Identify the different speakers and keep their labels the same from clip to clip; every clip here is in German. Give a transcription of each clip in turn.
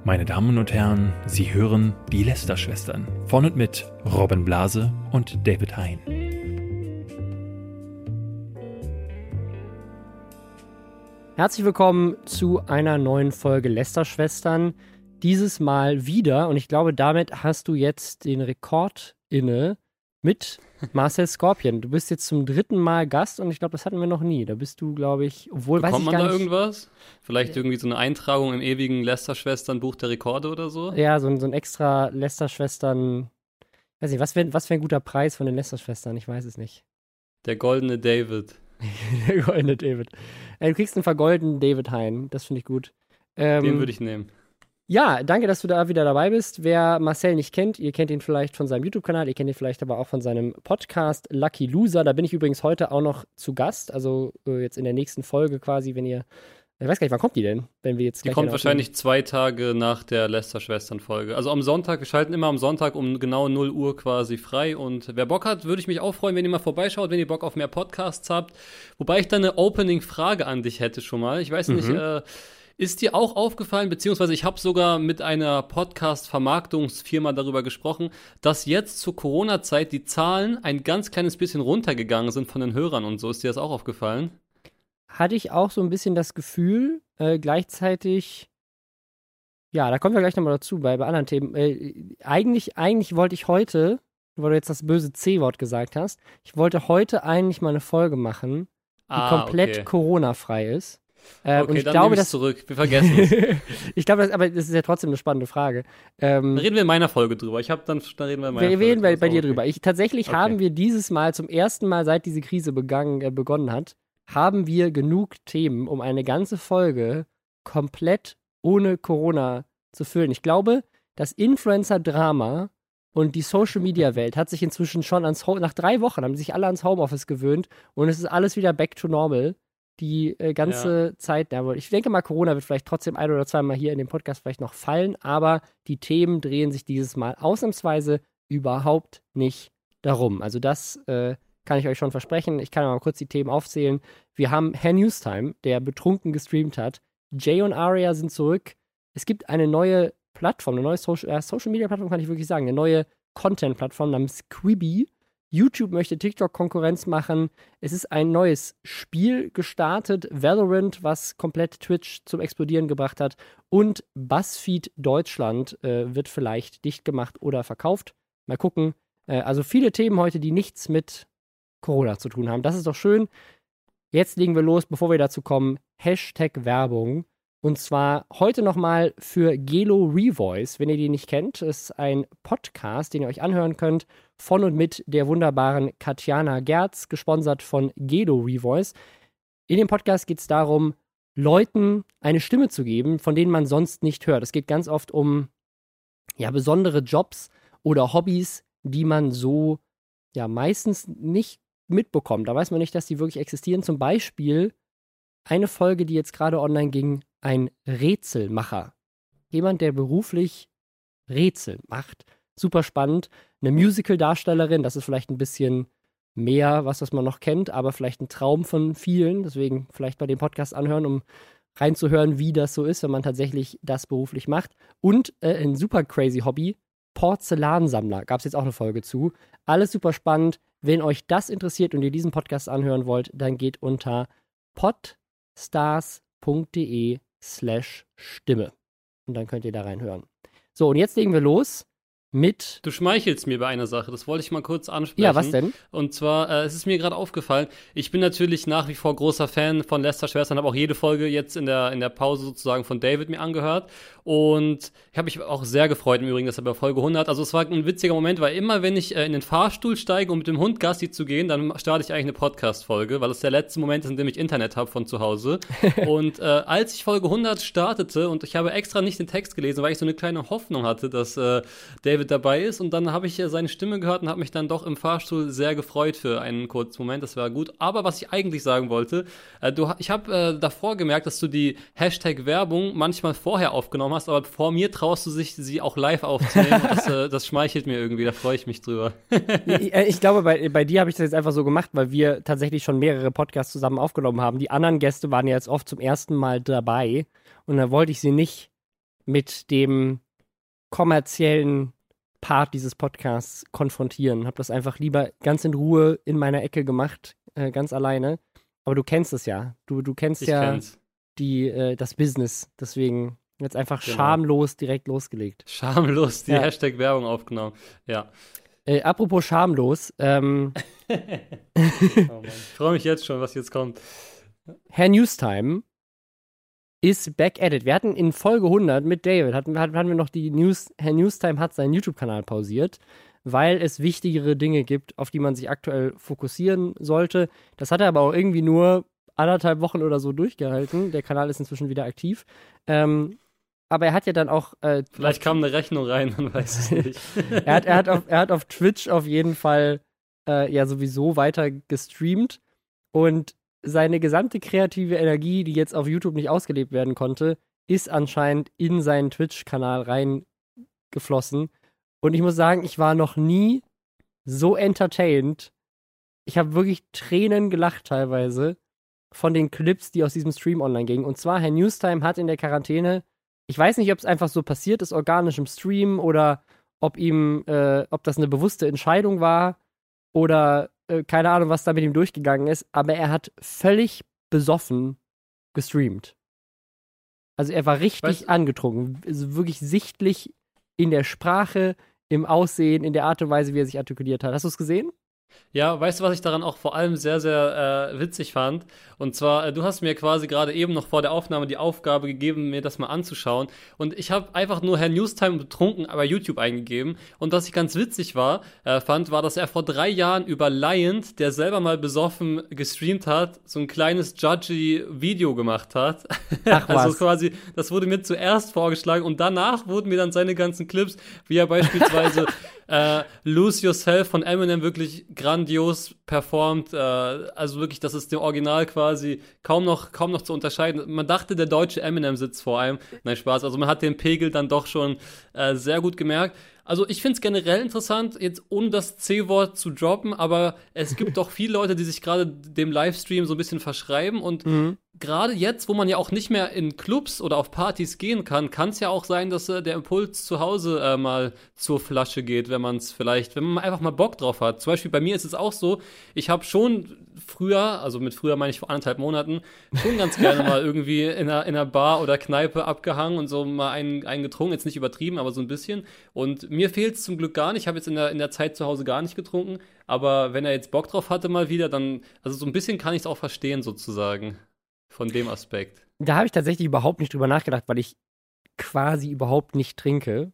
Speaker 1: Meine Damen und Herren, Sie hören die Lester-Schwestern von und mit Robin Blase und David Hein.
Speaker 2: Herzlich willkommen zu einer neuen Folge Lester-Schwestern. Dieses Mal wieder, und ich glaube, damit hast du jetzt den Rekord inne mit Marcel Scorpion. Du bist jetzt zum 3. Mal Gast und ich glaube, das hatten wir noch nie. Da bist du, glaube ich, obwohl, weiß ich gar nicht.
Speaker 3: Bekommt man da irgendwas? Vielleicht irgendwie so eine Eintragung im ewigen Lester-Schwestern-Buch der Rekorde oder so?
Speaker 2: Ja, so ein extra Lester-Schwestern, weiß nicht, was wär ein guter Preis von den Lester-Schwestern? Ich weiß es nicht.
Speaker 3: Der goldene David.
Speaker 2: Der goldene David. Du kriegst einen vergoldenen David Hein, das finde ich gut.
Speaker 3: Den würde ich nehmen.
Speaker 2: Ja, danke, dass du da wieder dabei bist. Wer Marcel nicht kennt, ihr kennt ihn vielleicht von seinem YouTube-Kanal, ihr kennt ihn vielleicht aber auch von seinem Podcast Lucky Loser. Da bin ich übrigens heute auch noch zu Gast, also jetzt in der nächsten Folge quasi, wenn ihr, ich weiß gar nicht, wann kommt die denn? Wenn wir jetzt
Speaker 3: Die kommt wahrscheinlich 2 Tage nach der Lester-Schwestern-Folge. Also am Sonntag, wir schalten immer am Sonntag um genau 0 Uhr quasi frei. Und wer Bock hat, würde ich mich auch freuen, wenn ihr mal vorbeischaut, wenn ihr Bock auf mehr Podcasts habt. Wobei ich da eine Opening-Frage an dich hätte schon mal. Ich weiß nicht, ist dir auch aufgefallen, beziehungsweise ich habe sogar mit einer Podcast-Vermarktungsfirma darüber gesprochen, dass jetzt zur Corona-Zeit die Zahlen ein ganz kleines bisschen runtergegangen sind von den Hörern und so. Ist dir das auch aufgefallen?
Speaker 2: Hatte ich auch so ein bisschen das Gefühl, gleichzeitig, ja, da kommen wir gleich nochmal dazu, bei anderen Themen. Eigentlich wollte ich heute, weil du jetzt das böse C-Wort gesagt hast, ich wollte heute eigentlich mal eine Folge machen, die komplett Corona-frei ist.
Speaker 3: Okay,
Speaker 2: und ich
Speaker 3: dann
Speaker 2: glaube,
Speaker 3: nehme ich zurück. Wir vergessen es.
Speaker 2: Ich glaube, aber das ist ja trotzdem eine spannende Frage.
Speaker 3: Dann reden wir in meiner Folge drüber. Da reden wir in meiner Folge.
Speaker 2: Wir reden bei dir drüber. Tatsächlich haben wir dieses Mal zum ersten Mal, seit diese Krise begonnen hat, haben wir genug Themen, um eine ganze Folge komplett ohne Corona zu füllen. Ich glaube, das Influencer-Drama und die Social-Media-Welt hat sich inzwischen schon nach 3 Wochen haben sich alle ans Homeoffice gewöhnt und es ist alles wieder back to normal. Die ganze Zeit, ich denke mal, Corona wird vielleicht trotzdem 1 oder 2 Mal hier in dem Podcast vielleicht noch fallen, aber die Themen drehen sich dieses Mal ausnahmsweise überhaupt nicht darum. Also das kann ich euch schon versprechen. Ich kann mal kurz die Themen aufzählen. Wir haben Herr Newstime, der betrunken gestreamt hat. Jay und Aria sind zurück. Es gibt eine neue Plattform, eine neue Social-Media-Plattform, kann ich wirklich sagen, eine neue Content-Plattform namens Quibi. YouTube möchte TikTok Konkurrenz machen. Es ist ein neues Spiel gestartet, Valorant, was komplett Twitch zum Explodieren gebracht hat. Und BuzzFeed Deutschland wird vielleicht dicht gemacht oder verkauft. Mal gucken. Also viele Themen heute, die nichts mit Corona zu tun haben. Das ist doch schön. Jetzt legen wir los, bevor wir dazu kommen. Hashtag Werbung. Und zwar heute nochmal für Gelo Revoice, wenn ihr die nicht kennt. Es ist ein Podcast, den ihr euch anhören könnt, von und mit der wunderbaren Katjana Gerz, gesponsert von Gelo Revoice. In dem Podcast geht es darum, Leuten eine Stimme zu geben, von denen man sonst nicht hört. Es geht ganz oft um besondere Jobs oder Hobbys, die man so meistens nicht mitbekommt. Da weiß man nicht, dass die wirklich existieren. Zum Beispiel eine Folge, die jetzt gerade online ging, ein Rätselmacher. Jemand, der beruflich Rätsel macht. Super spannend. Eine Musical-Darstellerin, das ist vielleicht ein bisschen mehr, was man noch kennt, aber vielleicht ein Traum von vielen. Deswegen vielleicht bei dem Podcast anhören, um reinzuhören, wie das so ist, wenn man tatsächlich das beruflich macht. Und ein super crazy Hobby, Porzellansammler. Gab es jetzt auch eine Folge zu. Alles super spannend. Wenn euch das interessiert und ihr diesen Podcast anhören wollt, dann geht unter podstars.de/Stimme. Und dann könnt ihr da reinhören. So, und jetzt legen wir los mit...
Speaker 3: Du schmeichelst mir bei einer Sache, das wollte ich mal kurz ansprechen.
Speaker 2: Ja, was denn?
Speaker 3: Und zwar, es ist mir gerade aufgefallen, ich bin natürlich nach wie vor großer Fan von Lester-Schwestern, habe auch jede Folge jetzt in der Pause sozusagen von David mir angehört. Und ich habe mich auch sehr gefreut im Übrigen, dass er bei Folge 100, also es war ein witziger Moment, weil immer, wenn ich in den Fahrstuhl steige, um mit dem Hund Gassi zu gehen, dann starte ich eigentlich eine Podcast-Folge, weil es der letzte Moment ist, in dem ich Internet habe von zu Hause. Und als ich Folge 100 startete und ich habe extra nicht den Text gelesen, weil ich so eine kleine Hoffnung hatte, dass David dabei ist, und dann habe ich seine Stimme gehört und habe mich dann doch im Fahrstuhl sehr gefreut für einen kurzen Moment, das war gut. Aber was ich eigentlich sagen wollte, ich habe davor gemerkt, dass du die Hashtag-Werbung manchmal vorher aufgenommen hast, aber vor mir traust du dich, sie auch live aufzunehmen. Das schmeichelt mir irgendwie, da freue ich mich drüber.
Speaker 2: Ich glaube, bei dir habe ich das jetzt einfach so gemacht, weil wir tatsächlich schon mehrere Podcasts zusammen aufgenommen haben. Die anderen Gäste waren ja jetzt oft zum ersten Mal dabei und da wollte ich sie nicht mit dem kommerziellen Part dieses Podcasts konfrontieren. Habe das einfach lieber ganz in Ruhe in meiner Ecke gemacht, ganz alleine. Aber du kennst es ja. Du kennst das Business. Deswegen jetzt einfach schamlos direkt losgelegt.
Speaker 3: Schamlos die Hashtag-Werbung aufgenommen. Ja.
Speaker 2: Apropos schamlos.
Speaker 3: Oh Mann. Ich freue mich jetzt schon, was jetzt kommt.
Speaker 2: Herr Newstime ist back at it. Wir hatten in Folge 100 mit David, hatten wir noch die News, Herr Newstime hat seinen YouTube-Kanal pausiert, weil es wichtigere Dinge gibt, auf die man sich aktuell fokussieren sollte. Das hat er aber auch irgendwie nur 1,5 Wochen oder so durchgehalten. Der Kanal ist inzwischen wieder aktiv. Aber er hat ja dann auch
Speaker 3: vielleicht kam eine Rechnung rein, man weiß es nicht.
Speaker 2: er hat auf Twitch auf jeden Fall sowieso weiter gestreamt und seine gesamte kreative Energie, die jetzt auf YouTube nicht ausgelebt werden konnte, ist anscheinend in seinen Twitch-Kanal reingeflossen. Und ich muss sagen, ich war noch nie so entertained. Ich habe wirklich Tränen gelacht teilweise von den Clips, die aus diesem Stream online gingen. Und zwar, Herr Newstime hat in der Quarantäne, ich weiß nicht, ob es einfach so passiert ist, organisch im Stream, oder ob das eine bewusste Entscheidung war oder keine Ahnung, was da mit ihm durchgegangen ist, aber er hat völlig besoffen gestreamt. Also er war richtig angetrunken, also wirklich sichtlich in der Sprache, im Aussehen, in der Art und Weise, wie er sich artikuliert hat. Hast du es gesehen?
Speaker 3: Ja, weißt du, was ich daran auch vor allem sehr, sehr witzig fand? Und zwar, du hast mir quasi gerade eben noch vor der Aufnahme die Aufgabe gegeben, mir das mal anzuschauen. Und ich habe einfach nur Herr Newstime betrunken bei YouTube eingegeben. Und was ich ganz witzig fand, war, dass er vor 3 Jahren über Liant, der selber mal besoffen gestreamt hat, so ein kleines Judgy-Video gemacht hat.
Speaker 2: Ach was.
Speaker 3: Also quasi, das wurde mir zuerst vorgeschlagen und danach wurden mir dann seine ganzen Clips, wie er beispielsweise Lose Yourself von Eminem wirklich grandios performt, also wirklich, das ist dem Original quasi kaum noch zu unterscheiden. Man dachte, der deutsche Eminem sitzt vor einem. Nein, Spaß, also man hat den Pegel dann doch schon sehr gut gemerkt. Also ich finde es generell interessant, jetzt ohne das C-Wort zu droppen, aber es gibt doch viele Leute, die sich gerade dem Livestream so ein bisschen verschreiben und gerade jetzt, wo man ja auch nicht mehr in Clubs oder auf Partys gehen kann es ja auch sein, dass der Impuls zu Hause mal zur Flasche geht, wenn man einfach mal Bock drauf hat. Zum Beispiel bei mir ist es auch so, ich habe schon früher, also mit früher meine ich vor 1,5 Monaten, schon ganz gerne mal irgendwie in einer Bar oder Kneipe abgehangen und so mal einen getrunken, jetzt nicht übertrieben, aber so ein bisschen. Und mir fehlt es zum Glück gar nicht, ich habe jetzt in der Zeit zu Hause gar nicht getrunken, aber wenn er jetzt Bock drauf hatte mal wieder, dann, also so ein bisschen kann ich es auch verstehen sozusagen. Von dem Aspekt.
Speaker 2: Da habe ich tatsächlich überhaupt nicht drüber nachgedacht, weil ich quasi überhaupt nicht trinke.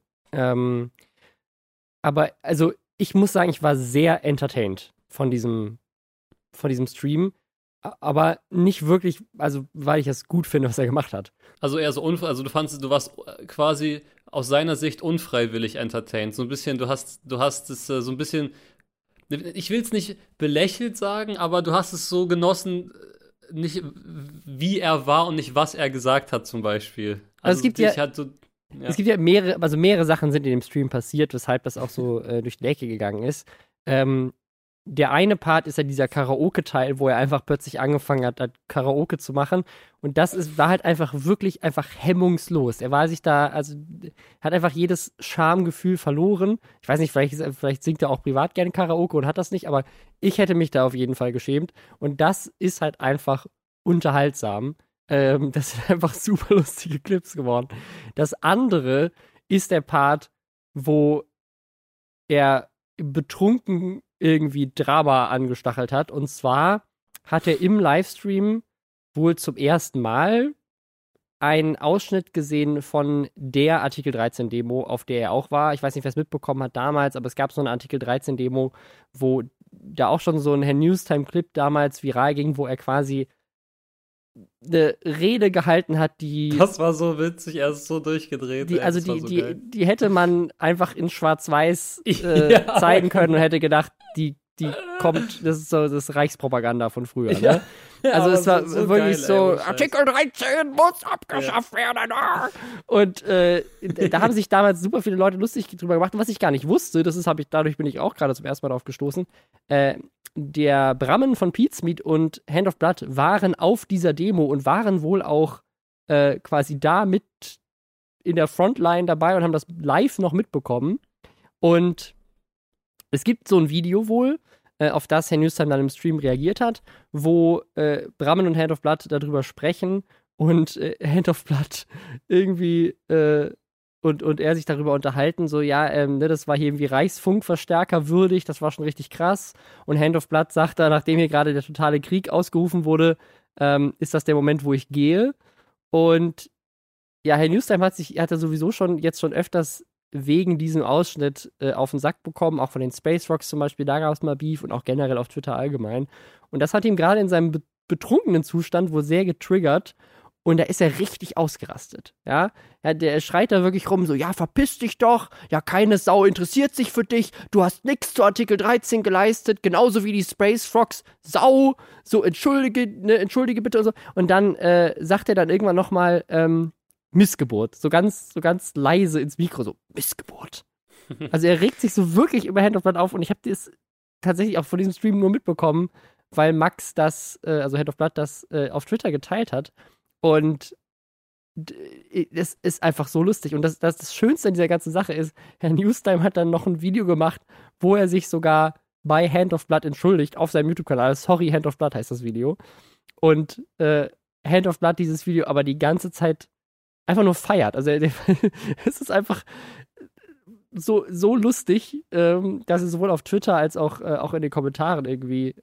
Speaker 2: Aber also ich muss sagen, ich war sehr entertained von diesem Stream, aber nicht wirklich, also weil ich es gut finde, was er gemacht hat.
Speaker 3: Also eher so also du warst quasi aus seiner Sicht unfreiwillig entertained. So ein bisschen, du hast es so ein bisschen, ich will es nicht belächelt sagen, aber du hast es so genossen, nicht wie er war und nicht was er gesagt hat zum Beispiel.
Speaker 2: Also es gibt es gibt ja mehrere Sachen sind in dem Stream passiert, weshalb das auch so durch die Decke gegangen ist. Der eine Part ist ja dieser Karaoke-Teil, wo er einfach plötzlich angefangen hat, Karaoke zu machen. Und war halt einfach hemmungslos. Er war sich da, also hat einfach jedes Schamgefühl verloren. Ich weiß nicht, vielleicht singt er auch privat gerne Karaoke und hat das nicht, aber ich hätte mich da auf jeden Fall geschämt. Und das ist halt einfach unterhaltsam. Das sind einfach super lustige Clips geworden. Das andere ist der Part, wo er betrunken irgendwie Drama angestachelt hat. Und zwar hat er im Livestream wohl zum ersten Mal einen Ausschnitt gesehen von der Artikel 13 Demo, auf der er auch war. Ich weiß nicht, wer es mitbekommen hat damals, aber es gab so eine Artikel 13 Demo, wo da auch schon so ein Herr Newstime-Clip damals viral ging, wo er quasi eine Rede gehalten hat, die...
Speaker 3: Das war so witzig, er ist so durchgedreht.
Speaker 2: Die hätte man einfach in Schwarz-Weiß zeigen können und hätte gedacht, die kommt, das ist so das Reichspropaganda von früher, ne?
Speaker 3: Ja,
Speaker 2: also es war
Speaker 3: so
Speaker 2: wirklich
Speaker 3: geil,
Speaker 2: so,
Speaker 3: ey,
Speaker 2: Artikel 13 muss abgeschafft werden. Und da haben sich damals super viele Leute lustig drüber gemacht. Und was ich gar nicht wusste, dadurch bin ich auch gerade zum ersten Mal darauf gestoßen, der Brammen von Pizmeat und Hand of Blood waren auf dieser Demo und waren wohl auch quasi da mit in der Frontline dabei und haben das live noch mitbekommen. Und es gibt so ein Video wohl, auf das Herr Newstime dann im Stream reagiert hat, wo Brammen und Hand of Blood darüber sprechen und Hand of Blood irgendwie und er sich darüber unterhalten, so, ja, ne, das war hier irgendwie Reichsfunkverstärker würdig, das war schon richtig krass. Und Hand of Blood sagt da, nachdem hier gerade der totale Krieg ausgerufen wurde, ist das der Moment, wo ich gehe. Und ja, Herr Newstime hat er sowieso schon öfters wegen diesem Ausschnitt auf den Sack bekommen, auch von den Space Rocks zum Beispiel, da gab es mal Beef und auch generell auf Twitter allgemein. Und das hat ihm gerade in seinem betrunkenen Zustand wohl sehr getriggert. Und da ist er richtig ausgerastet, ja. Der schreit da wirklich rum, so, ja, verpiss dich doch, ja, keine Sau interessiert sich für dich, du hast nichts zu Artikel 13 geleistet, genauso wie die Space Frogs, Sau, so, entschuldige bitte und so. Und dann sagt er dann irgendwann nochmal, Missgeburt, so ganz leise ins Mikro, so, Missgeburt. Also er regt sich so wirklich über Hand of Blood auf und ich habe das tatsächlich auch von diesem Stream nur mitbekommen, weil Max also Hand of Blood das auf Twitter geteilt hat. Und es ist einfach so lustig. Und das Schönste an dieser ganzen Sache ist, Herr Newstime hat dann noch ein Video gemacht, wo er sich sogar bei Hand of Blood entschuldigt auf seinem YouTube-Kanal. Sorry, Hand of Blood heißt das Video. Und Hand of Blood dieses Video aber die ganze Zeit einfach nur feiert. Also es ist einfach so lustig, dass es sowohl auf Twitter als auch in den Kommentaren irgendwie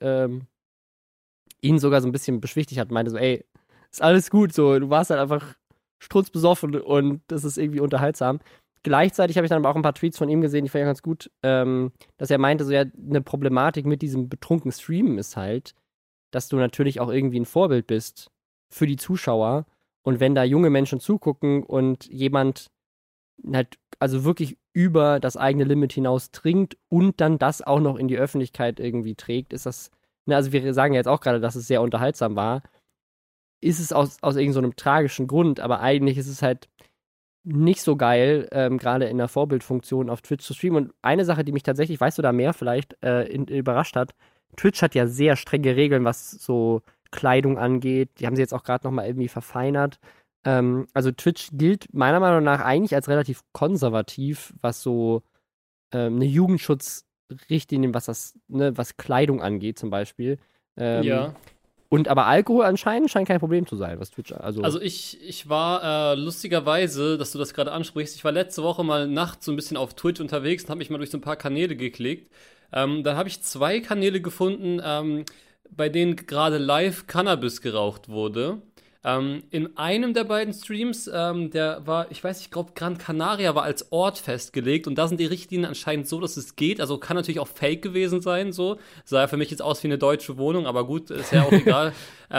Speaker 2: ihn sogar so ein bisschen beschwichtigt hat. Meinte so, ey, ist alles gut, so, du warst halt einfach sturzbesoffen und das ist irgendwie unterhaltsam. Gleichzeitig habe ich dann aber auch ein paar Tweets von ihm gesehen, die fand ich ganz gut, dass er meinte, so, ja, eine Problematik mit diesem betrunkenen Streamen ist halt, dass du natürlich auch irgendwie ein Vorbild bist für die Zuschauer und wenn da junge Menschen zugucken und jemand halt also wirklich über das eigene Limit hinaus trinkt und dann das auch noch in die Öffentlichkeit irgendwie trägt, ist das, ne, also wir sagen ja jetzt auch gerade, dass es sehr unterhaltsam war, ist es aus irgendeinem so tragischen Grund, aber eigentlich ist es halt nicht so geil, gerade in der Vorbildfunktion auf Twitch zu streamen. Und eine Sache, die mich tatsächlich, weißt du da mehr vielleicht, überrascht hat, Twitch hat ja sehr strenge Regeln, was so Kleidung angeht. Die haben sie jetzt auch gerade nochmal irgendwie verfeinert. Also Twitch gilt meiner Meinung nach eigentlich als relativ konservativ, was so eine Jugendschutzrichtlinie, was Kleidung angeht zum Beispiel.
Speaker 3: Ja.
Speaker 2: Und aber Alkohol anscheinend scheint kein Problem zu sein, was Twitch,
Speaker 3: Also ich war lustigerweise, dass du das gerade ansprichst, ich war letzte Woche mal nachts so ein bisschen auf Twitch unterwegs und habe mich mal durch so ein paar Kanäle geklickt. Dann habe ich 2 Kanäle gefunden, bei denen gerade live Cannabis geraucht wurde. In einem der beiden Streams, der war, ich weiß nicht, ich glaube, Gran Canaria war als Ort festgelegt und da sind die Richtlinien anscheinend so, dass es geht. Also kann natürlich auch fake gewesen sein, so. Sah ja für mich jetzt aus wie eine deutsche Wohnung, aber gut, ist ja auch egal.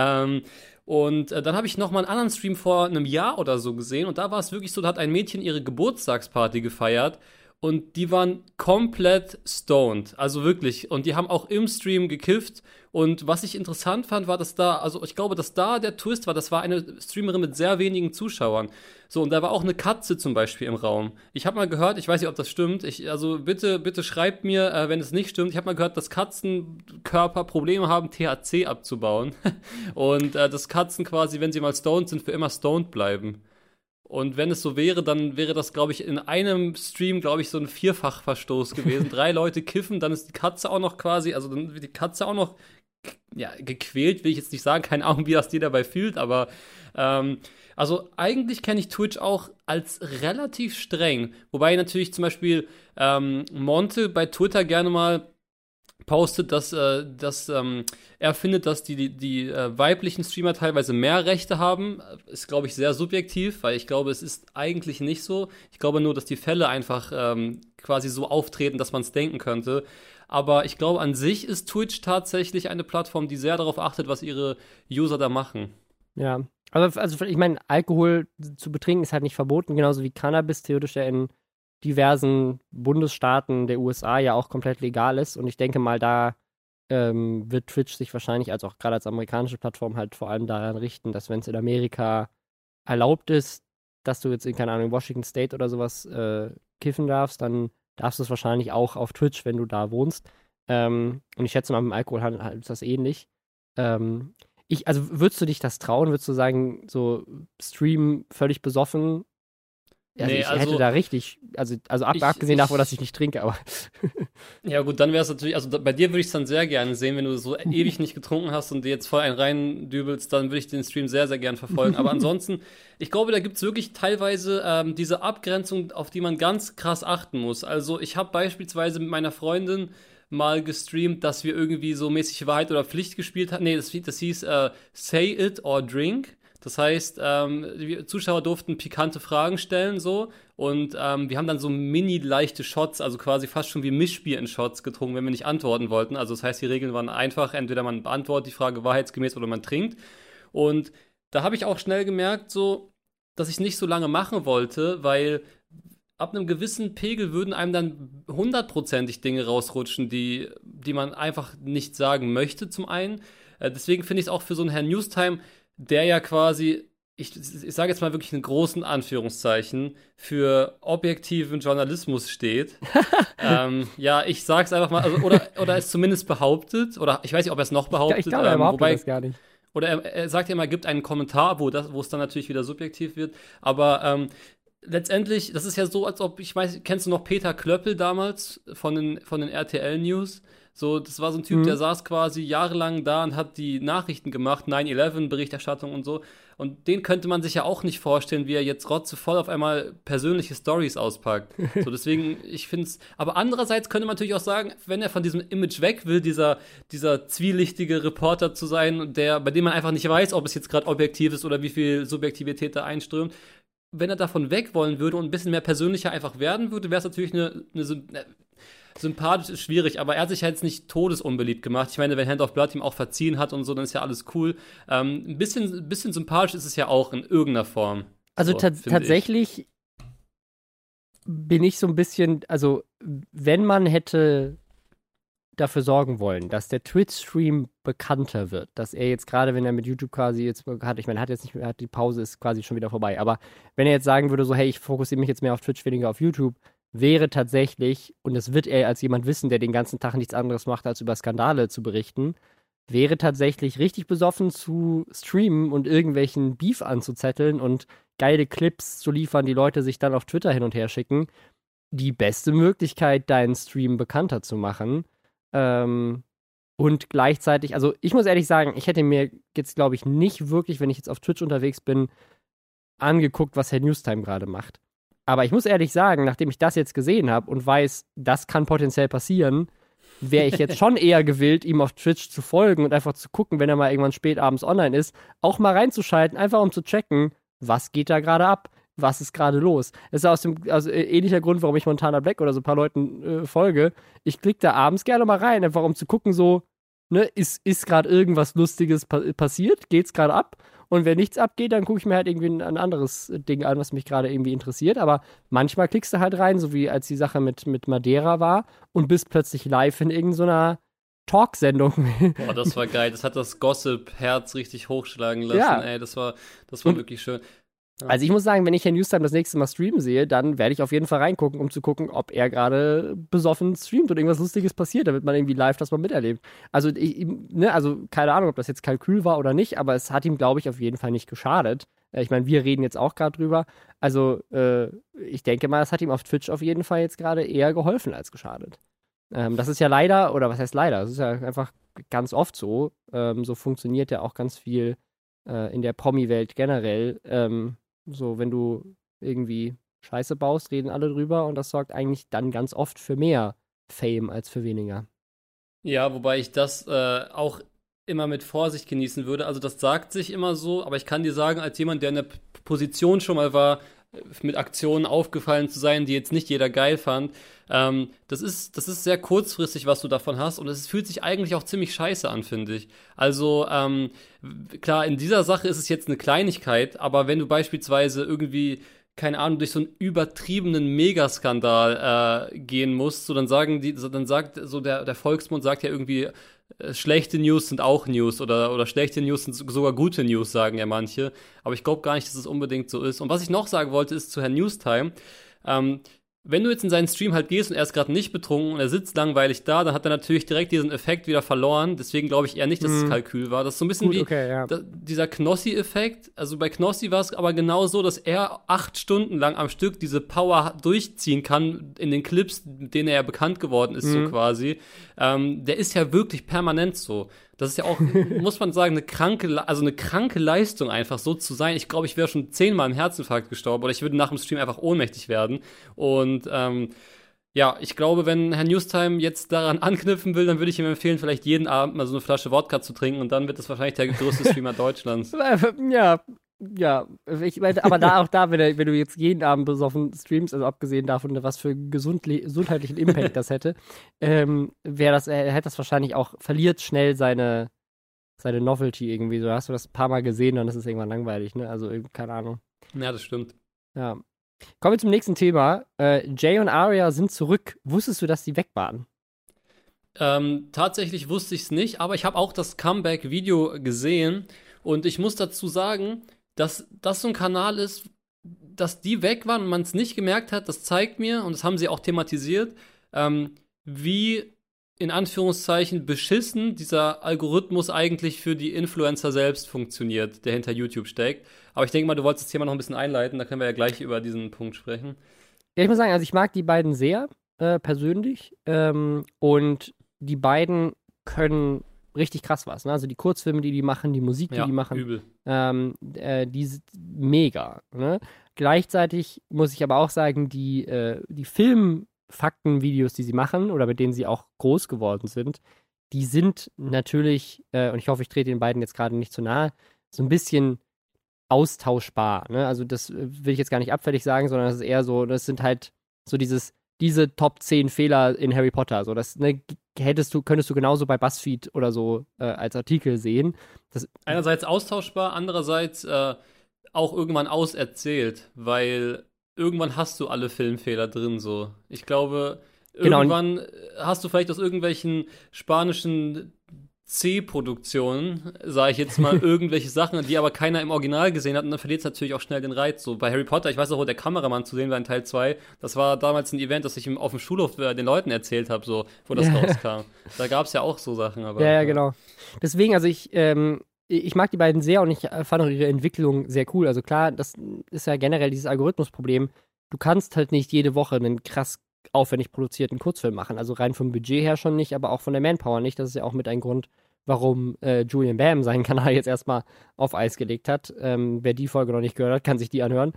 Speaker 3: Und dann habe ich nochmal einen anderen Stream vor einem Jahr oder so gesehen und da war es wirklich so, da hat ein Mädchen ihre Geburtstagsparty gefeiert. Und die waren komplett stoned, also wirklich. Und die haben auch im Stream gekifft. Und was ich interessant fand, war, dass ich glaube, dass da der Twist war, das war eine Streamerin mit sehr wenigen Zuschauern. So, und da war auch eine Katze zum Beispiel im Raum. Ich habe mal gehört, ich weiß nicht, ob das stimmt, also bitte schreibt mir, wenn es nicht stimmt. Ich habe mal gehört, dass Katzenkörper Probleme haben, THC abzubauen. Und dass Katzen quasi, wenn sie mal stoned sind, für immer stoned bleiben. Und wenn es so wäre, dann wäre das, glaube ich, in einem Stream, glaube ich, so ein Vierfachverstoß gewesen. 3 Leute kiffen, dann ist die Katze auch noch quasi, also dann wird die Katze auch noch, ja, gequält, will ich jetzt nicht sagen. Keine Ahnung, wie das die dabei fühlt, aber also eigentlich kenne ich Twitch auch als relativ streng. Wobei natürlich zum Beispiel Monte bei Twitter gerne mal postet, dass er findet, dass die weiblichen Streamer teilweise mehr Rechte haben. Ist, glaube ich, sehr subjektiv, weil ich glaube, es ist eigentlich nicht so. Ich glaube nur, dass die Fälle einfach quasi so auftreten, dass man es denken könnte. Aber ich glaube, an sich ist Twitch tatsächlich eine Plattform, die sehr darauf achtet, was ihre User da machen.
Speaker 2: Ja, also ich meine, Alkohol zu betrinken ist halt nicht verboten, genauso wie Cannabis theoretisch ja in diversen Bundesstaaten der USA ja auch komplett legal ist. Und ich denke mal, da wird Twitch sich wahrscheinlich, also auch gerade als amerikanische Plattform, halt vor allem daran richten, dass wenn es in Amerika erlaubt ist, dass du jetzt in, keine Ahnung, Washington State oder sowas kiffen darfst, dann darfst du es wahrscheinlich auch auf Twitch, wenn du da wohnst. Und ich schätze mal, mit dem Alkohol ist das ähnlich. Also würdest du dich das trauen? Würdest du sagen, so Stream völlig besoffen? Also ich hätte da richtig, also abgesehen davon, dass ich nicht trinke, aber.
Speaker 3: Ja gut, dann wäre es natürlich, also bei dir würde ich es dann sehr gerne sehen, wenn du so ewig nicht getrunken hast und dir jetzt voll einen reindübelst, dann würde ich den Stream sehr, sehr gern verfolgen. Aber ansonsten, ich glaube, da gibt es wirklich teilweise diese Abgrenzung, auf die man ganz krass achten muss. Also ich habe beispielsweise mit meiner Freundin mal gestreamt, dass wir irgendwie so mäßig Wahrheit oder Pflicht gespielt haben. Nee, das hieß Say It or Drink. Das heißt, die Zuschauer durften pikante Fragen stellen so und wir haben dann so mini-leichte Shots, also quasi fast schon wie Mischbier in Shots getrunken, wenn wir nicht antworten wollten. Also das heißt, die Regeln waren einfach, entweder man beantwortet die Frage wahrheitsgemäß oder man trinkt. Und da habe ich auch schnell gemerkt, so, dass ich es nicht so lange machen wollte, weil ab einem gewissen Pegel würden einem dann 100%ig Dinge rausrutschen, die man einfach nicht sagen möchte zum einen. Deswegen finde ich es auch für so einen Herrn Newstime, der ja quasi, ich sage jetzt mal wirklich in großen Anführungszeichen, für objektiven Journalismus steht. Ja, ich sag's einfach mal, also, oder es zumindest behauptet, oder ich weiß nicht, ob er es noch behauptet.
Speaker 2: Ich glaube, er behauptet das gar nicht.
Speaker 3: Oder er sagt ja immer, er gibt einen Kommentar, wo es dann natürlich wieder subjektiv wird, aber letztendlich, das ist ja so, als ob, ich weiß, kennst du noch Peter Klöppel damals von den RTL News? So, das war so ein Typ, der saß quasi jahrelang da und hat die Nachrichten gemacht, 9/11-Berichterstattung und so. Und den könnte man sich ja auch nicht vorstellen, wie er jetzt rotzevoll auf einmal persönliche Stories auspackt. So, deswegen, ich finde es. Aber andererseits könnte man natürlich auch sagen, wenn er von diesem Image weg will, dieser zwielichtige Reporter zu sein, bei dem man einfach nicht weiß, ob es jetzt gerade objektiv ist oder wie viel Subjektivität da einströmt. Wenn er davon weg wollen würde und ein bisschen mehr persönlicher einfach werden würde, wäre es natürlich eine sympathisch ist schwierig, aber er hat sich halt jetzt nicht todesunbeliebt gemacht. Ich meine, wenn Hand of Blood ihm auch verziehen hat und so, dann ist ja alles cool. Ein bisschen sympathisch ist es ja auch in irgendeiner Form.
Speaker 2: Also so, tatsächlich bin ich so ein bisschen, also wenn man hätte dafür sorgen wollen, dass der Twitch-Stream bekannter wird, dass er jetzt gerade, wenn er mit YouTube quasi jetzt hat, ich meine, die Pause ist quasi schon wieder vorbei, aber wenn er jetzt sagen würde, so, hey, ich fokussiere mich jetzt mehr auf Twitch, weniger auf YouTube, wäre tatsächlich, und das wird er als jemand wissen, der den ganzen Tag nichts anderes macht, als über Skandale zu berichten, wäre tatsächlich richtig besoffen zu streamen und irgendwelchen Beef anzuzetteln und geile Clips zu liefern, die Leute sich dann auf Twitter hin und her schicken, die beste Möglichkeit, deinen Stream bekannter zu machen. Und gleichzeitig, also ich muss ehrlich sagen, ich hätte mir jetzt, glaube ich, nicht wirklich, wenn ich jetzt auf Twitch unterwegs bin, angeguckt, was Herr Newstime gerade macht. Aber ich muss ehrlich sagen, nachdem ich das jetzt gesehen habe und weiß, das kann potenziell passieren, wäre ich jetzt schon eher gewillt, ihm auf Twitch zu folgen und einfach zu gucken, wenn er mal irgendwann spät abends online ist, auch mal reinzuschalten, einfach um zu checken, was geht da gerade ab, was ist gerade los. Das ist aus ähnlicher Grund, warum ich Montana Black oder so ein paar Leuten folge. Ich klicke da abends gerne mal rein, einfach um zu gucken, so, ne, ist gerade irgendwas Lustiges passiert, geht's gerade ab? Und wenn nichts abgeht, dann gucke ich mir halt irgendwie ein anderes Ding an, was mich gerade irgendwie interessiert. Aber manchmal klickst du halt rein, so wie als die Sache mit Madeira war und bist plötzlich live in irgendeiner Talksendung.
Speaker 3: Boah, das war geil. Das hat das Gossip-Herz richtig hochschlagen lassen. Ja. Ey, das war wirklich schön. Ja.
Speaker 2: Also ich muss sagen, wenn ich Herrn Newstime das nächste Mal streamen sehe, dann werde ich auf jeden Fall reingucken, um zu gucken, ob er gerade besoffen streamt und irgendwas Lustiges passiert, damit man irgendwie live das mal miterlebt. Also, also keine Ahnung, ob das jetzt Kalkül war oder nicht, aber es hat ihm, glaube ich, auf jeden Fall nicht geschadet. Ich meine, wir reden jetzt auch gerade drüber. Also ich denke mal, es hat ihm auf Twitch auf jeden Fall jetzt gerade eher geholfen als geschadet. Das ist ja leider, oder was heißt leider? Das ist ja einfach ganz oft so. So funktioniert ja auch ganz viel in der Promi-Welt generell. So, wenn du irgendwie Scheiße baust, reden alle drüber und das sorgt eigentlich dann ganz oft für mehr Fame als für weniger.
Speaker 3: Ja, wobei ich das auch immer mit Vorsicht genießen würde. Also das sagt sich immer so, aber ich kann dir sagen, als jemand, der in der Position schon mal war, mit Aktionen aufgefallen zu sein, die jetzt nicht jeder geil fand, das ist sehr kurzfristig, was du davon hast und es fühlt sich eigentlich auch ziemlich scheiße an, finde ich. Also klar, in dieser Sache ist es jetzt eine Kleinigkeit, aber wenn du beispielsweise irgendwie, keine Ahnung, durch so einen übertriebenen Megaskandal gehen musst, so dann sagt so der Volksmund sagt ja irgendwie, schlechte News sind auch News oder schlechte News sind sogar gute News, sagen ja manche. Aber ich glaube gar nicht, dass es unbedingt so ist. Und was ich noch sagen wollte, ist zu Herrn Newstime. wenn du jetzt in seinen Stream halt gehst und er ist gerade nicht betrunken und er sitzt langweilig da, dann hat er natürlich direkt diesen Effekt wieder verloren. Deswegen glaube ich eher nicht, dass es Kalkül war. Das ist so ein bisschen dieser Knossi-Effekt. Also bei Knossi war es aber genau so, dass er 8 Stunden lang am Stück diese Power durchziehen kann in den Clips, mit denen er ja bekannt geworden ist, so quasi. Der ist ja wirklich permanent so. Das ist ja auch, muss man sagen, eine kranke Leistung einfach so zu sein. Ich glaube, ich wäre schon 10-mal im Herzinfarkt gestorben oder ich würde nach dem Stream einfach ohnmächtig werden. Und ja, ich glaube, wenn Herr Newstime jetzt daran anknüpfen will, dann würde ich ihm empfehlen, vielleicht jeden Abend mal so eine Flasche Wodka zu trinken und dann wird es wahrscheinlich der größte Streamer Deutschlands.
Speaker 2: Ja, ich meine, aber auch da, wenn du jetzt jeden Abend besoffen streamst, also abgesehen davon, was für gesundheitlichen Impact das hätte, hätte das wahrscheinlich auch, verliert schnell seine Novelty irgendwie. So hast du das ein paar Mal gesehen, dann ist es irgendwann langweilig, ne? Also, keine Ahnung.
Speaker 3: Ja, das stimmt.
Speaker 2: Ja. Kommen wir zum nächsten Thema. Jay und Arya sind zurück. Wusstest du, dass die weg waren?
Speaker 3: Tatsächlich wusste ich es nicht, aber ich habe auch das Comeback-Video gesehen und ich muss dazu sagen, dass das so ein Kanal ist, dass die weg waren und man es nicht gemerkt hat. Das zeigt mir, und das haben sie auch thematisiert, wie in Anführungszeichen beschissen dieser Algorithmus eigentlich für die Influencer selbst funktioniert, der hinter YouTube steckt. Aber ich denke mal, du wolltest das Thema noch ein bisschen einleiten, da können wir ja gleich über diesen Punkt sprechen.
Speaker 2: Ja, ich muss sagen, also ich mag die beiden sehr, persönlich. Und die beiden können richtig krass was. Ne? Also die Kurzfilme, die machen, die Musik, die machen,
Speaker 3: übel.
Speaker 2: die sind mega. Ne? Gleichzeitig muss ich aber auch sagen, die Filmfaktenvideos, die sie machen oder mit denen sie auch groß geworden sind, die sind natürlich, und ich hoffe, ich trete den beiden jetzt gerade nicht zu nahe, so ein bisschen austauschbar. Ne? Also das will ich jetzt gar nicht abfällig sagen, sondern das ist eher so, das sind halt so diese Top 10 Fehler in Harry Potter. So, das könntest du genauso bei BuzzFeed oder so als Artikel sehen.
Speaker 3: Einerseits austauschbar, andererseits auch irgendwann auserzählt, weil irgendwann hast du alle Filmfehler drin so. Ich glaube, irgendwann hast du vielleicht aus irgendwelchen spanischen C-Produktionen, sage ich jetzt mal, irgendwelche Sachen, die aber keiner im Original gesehen hat und dann verliert es natürlich auch schnell den Reiz. So bei Harry Potter, ich weiß auch, wo der Kameramann zu sehen war in Teil 2, das war damals ein Event, das ich auf dem Schulhof den Leuten erzählt habe, so, wo das rauskam. Da gab es ja auch so Sachen. Aber
Speaker 2: ja, genau. Deswegen, also ich mag die beiden sehr und ich fand auch ihre Entwicklung sehr cool. Also klar, das ist ja generell dieses Algorithmusproblem. Du kannst halt nicht jede Woche einen krass aufwendig produzierten Kurzfilm machen. Also rein vom Budget her schon nicht, aber auch von der Manpower nicht. Das ist ja auch mit ein Grund, warum Julian Bam seinen Kanal jetzt erstmal auf Eis gelegt hat. Wer die Folge noch nicht gehört hat, kann sich die anhören.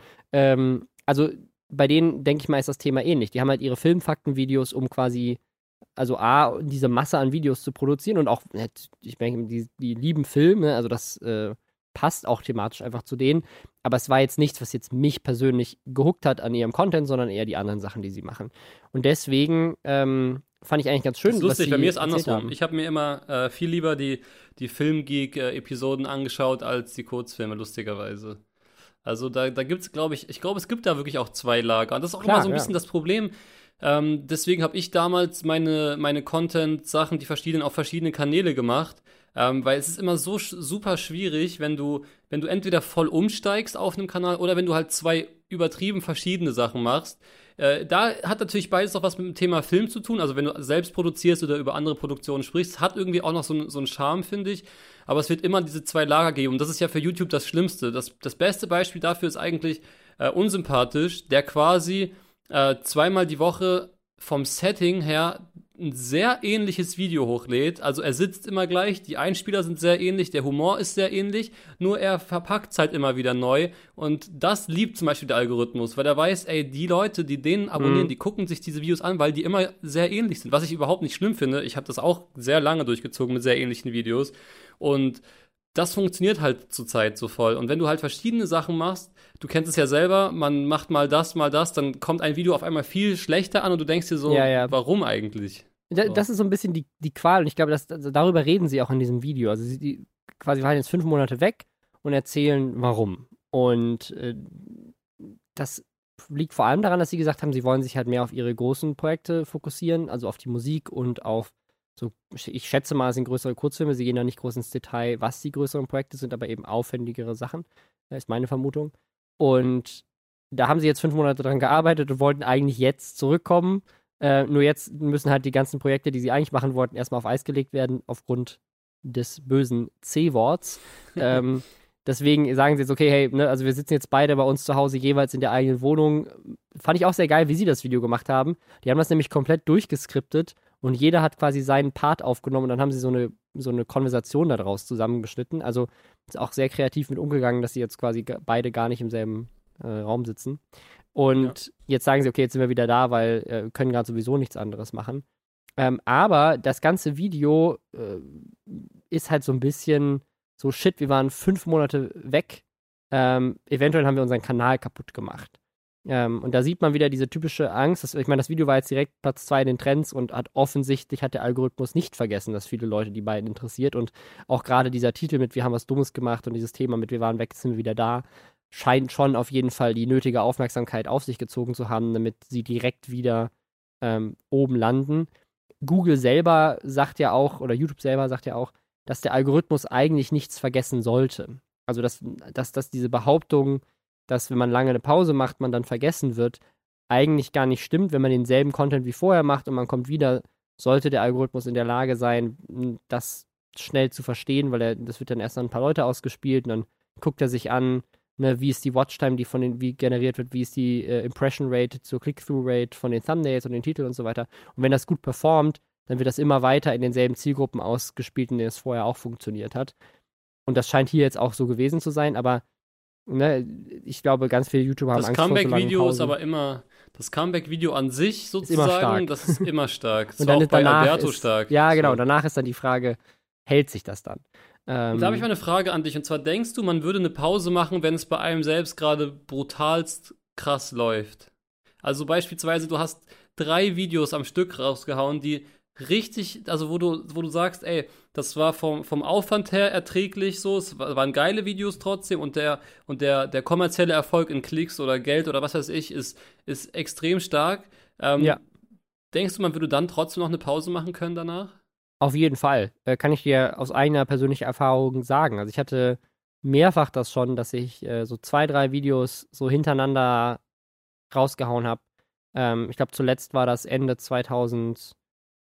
Speaker 2: Also bei denen, denke ich mal, ist das Thema ähnlich. Die haben halt ihre Filmfaktenvideos, um quasi, also A, diese Masse an Videos zu produzieren und auch, ich denke, die lieben Film, ne? Also das passt auch thematisch einfach zu denen. Aber es war jetzt nichts, was jetzt mich persönlich gehuckt hat an ihrem Content, sondern eher die anderen Sachen, die sie machen. Und deswegen fand ich eigentlich ganz schön,
Speaker 3: das ist lustig, bei mir ist andersrum.
Speaker 2: Haben.
Speaker 3: Ich habe mir immer viel lieber die Filmgeek-Episoden angeschaut als die Kurzfilme, lustigerweise. Also da gibt es, glaube ich es gibt da wirklich auch zwei Lager. Und das ist auch immer so ein bisschen das Problem. Deswegen habe ich damals meine Content-Sachen, die verschiedenen, auf verschiedene Kanäle gemacht. Weil es ist immer so super schwierig, wenn du entweder voll umsteigst auf einem Kanal oder wenn du halt zwei übertrieben verschiedene Sachen machst. Da hat natürlich beides auch was mit dem Thema Film zu tun. Also wenn du selbst produzierst oder über andere Produktionen sprichst, hat irgendwie auch noch so einen Charme, finde ich. Aber es wird immer diese zwei Lager geben. Und das ist ja für YouTube das Schlimmste. Das beste Beispiel dafür ist eigentlich Unsympathisch, der quasi zweimal die Woche vom Setting her ein sehr ähnliches Video hochlädt. Also er sitzt immer gleich, die Einspieler sind sehr ähnlich, der Humor ist sehr ähnlich, nur er verpackt es halt immer wieder neu. Und das liebt zum Beispiel der Algorithmus, weil er weiß, ey, die Leute, die den abonnieren, die gucken sich diese Videos an, weil die immer sehr ähnlich sind. Was ich überhaupt nicht schlimm finde. Ich habe das auch sehr lange durchgezogen mit sehr ähnlichen Videos. Und das funktioniert halt zurzeit so voll. Und wenn du halt verschiedene Sachen machst, du kennst es ja selber, man macht mal das, dann kommt ein Video auf einmal viel schlechter an und du denkst dir so, warum eigentlich?
Speaker 2: Das ist so ein bisschen die Qual und ich glaube, darüber reden sie auch in diesem Video. Also sie quasi waren jetzt 5 Monate weg und erzählen, warum. Und das liegt vor allem daran, dass sie gesagt haben, sie wollen sich halt mehr auf ihre großen Projekte fokussieren, also auf die Musik und auf so, ich schätze mal, es sind größere Kurzfilme, sie gehen da nicht groß ins Detail, was die größeren Projekte sind, aber eben aufwendigere Sachen, ist meine Vermutung. Und da haben sie jetzt 5 Monate dran gearbeitet und wollten eigentlich jetzt zurückkommen. Nur jetzt müssen halt die ganzen Projekte, die sie eigentlich machen wollten, erstmal auf Eis gelegt werden, aufgrund des bösen C-Worts. Deswegen sagen sie jetzt, okay, hey, ne, also wir sitzen jetzt beide bei uns zu Hause jeweils in der eigenen Wohnung. Fand ich auch sehr geil, wie sie das Video gemacht haben. Die haben das nämlich komplett durchgeskriptet und jeder hat quasi seinen Part aufgenommen und dann haben sie so eine Konversation daraus zusammengeschnitten. Also ist auch sehr kreativ mit umgegangen, dass sie jetzt quasi beide gar nicht im selben Raum sitzen. Und jetzt sagen sie, okay, jetzt sind wir wieder da, weil können gerade sowieso nichts anderes machen. Aber das ganze Video ist halt so ein bisschen so, shit, wir waren 5 Monate weg. Eventuell haben wir unseren Kanal kaputt gemacht. Und da sieht man wieder diese typische Angst. Ich meine, das Video war jetzt direkt Platz 2 in den Trends und offensichtlich hat der Algorithmus nicht vergessen, dass viele Leute die beiden interessiert. Und auch gerade dieser Titel mit Wir haben was Dummes gemacht und dieses Thema mit Wir waren weg, sind wir wieder da, scheint schon auf jeden Fall die nötige Aufmerksamkeit auf sich gezogen zu haben, damit sie direkt wieder oben landen. Google selber sagt ja auch, oder YouTube selber sagt ja auch, dass der Algorithmus eigentlich nichts vergessen sollte. Also, dass diese Behauptung, dass wenn man lange eine Pause macht, man dann vergessen wird, eigentlich gar nicht stimmt. Wenn man denselben Content wie vorher macht und man kommt wieder, sollte der Algorithmus in der Lage sein, das schnell zu verstehen, weil das wird dann erst an ein paar Leute ausgespielt und dann guckt er sich an, ne, wie ist die Watchtime, wie generiert wird, wie ist die Impression Rate zur Click-Through Rate von den Thumbnails und den Titeln und so weiter. Und wenn das gut performt, dann wird das immer weiter in denselben Zielgruppen ausgespielt, in denen es vorher auch funktioniert hat. Und das scheint hier jetzt auch so gewesen zu sein, aber ne, ich glaube, ganz viele YouTuber haben Angst vor so langen Pausen. Das Comeback-Video ist
Speaker 3: aber immer, das Comeback-Video an sich sozusagen, das ist immer stark. Das
Speaker 2: und dann
Speaker 3: war auch bei Alberto
Speaker 2: ist,
Speaker 3: stark.
Speaker 2: Ja, genau. Danach ist dann die Frage, hält sich das dann?
Speaker 3: Und da habe ich mal eine Frage an dich. Und zwar, denkst du, man würde eine Pause machen, wenn es bei einem selbst gerade brutalst krass läuft? Also beispielsweise, du hast 3 Videos am Stück rausgehauen, die richtig, also wo du sagst, ey, das war vom Aufwand her erträglich so, es waren geile Videos trotzdem und der kommerzielle Erfolg in Klicks oder Geld oder was weiß ich ist extrem stark.
Speaker 2: Ja.
Speaker 3: Denkst du, man würde dann trotzdem noch eine Pause machen können danach?
Speaker 2: Auf jeden Fall. Kann ich dir aus eigener persönlicher Erfahrung sagen. Also ich hatte mehrfach das schon, dass ich so 2, 3 Videos so hintereinander rausgehauen habe. Ich glaube, zuletzt war das Ende 2018,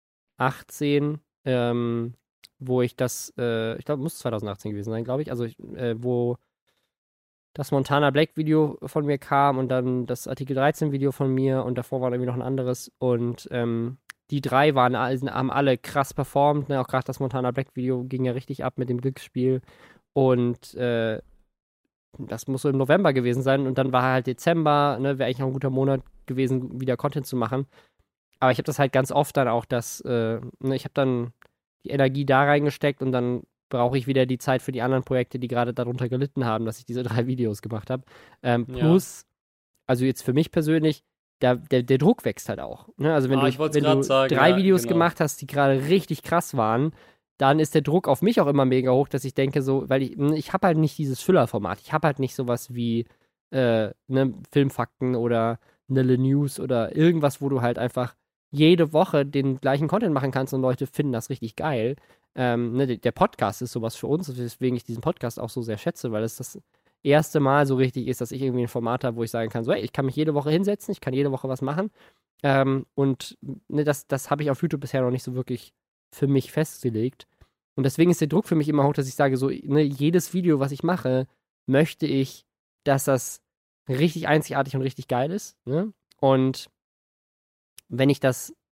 Speaker 2: wo ich das, ich glaube, muss 2018 gewesen sein, glaube ich. Also, wo das Montana Black Video von mir kam und dann das Artikel 13 Video von mir und davor war irgendwie noch ein anderes. Und die 3 haben alle krass performt. Ne? Auch gerade das Montana Black Video ging ja richtig ab mit dem Glücksspiel. Und das muss so im November gewesen sein. Und dann war halt Dezember, ne? Wäre eigentlich noch ein guter Monat gewesen, wieder Content zu machen. Aber ich habe das halt ganz oft dann auch, dass ich habe dann die Energie da reingesteckt und dann brauche ich wieder die Zeit für die anderen Projekte, die gerade darunter gelitten haben, dass ich diese 3 Videos gemacht habe. Plus, also jetzt für mich persönlich, der Druck wächst halt auch. Ne? Also wenn du sagen, 3 Videos gemacht hast, die gerade richtig krass waren, dann ist der Druck auf mich auch immer mega hoch, dass ich denke so, weil ich habe halt nicht dieses Füllerformat. Ich habe halt nicht sowas wie Filmfakten oder eine News oder irgendwas, wo du halt einfach jede Woche den gleichen Content machen kannst und Leute finden das richtig geil. Der Podcast ist sowas für uns, weswegen ich diesen Podcast auch so sehr schätze, weil es das erste Mal so richtig ist, dass ich irgendwie ein Format habe, wo ich sagen kann, so, ey, ich kann mich jede Woche hinsetzen, ich kann jede Woche was machen. Und das habe ich auf YouTube bisher noch nicht so wirklich für mich festgelegt. Und deswegen ist der Druck für mich immer hoch, dass ich sage, so, jedes Video, was ich mache, möchte ich, dass das richtig einzigartig und richtig geil ist. Ne? Und wenn ich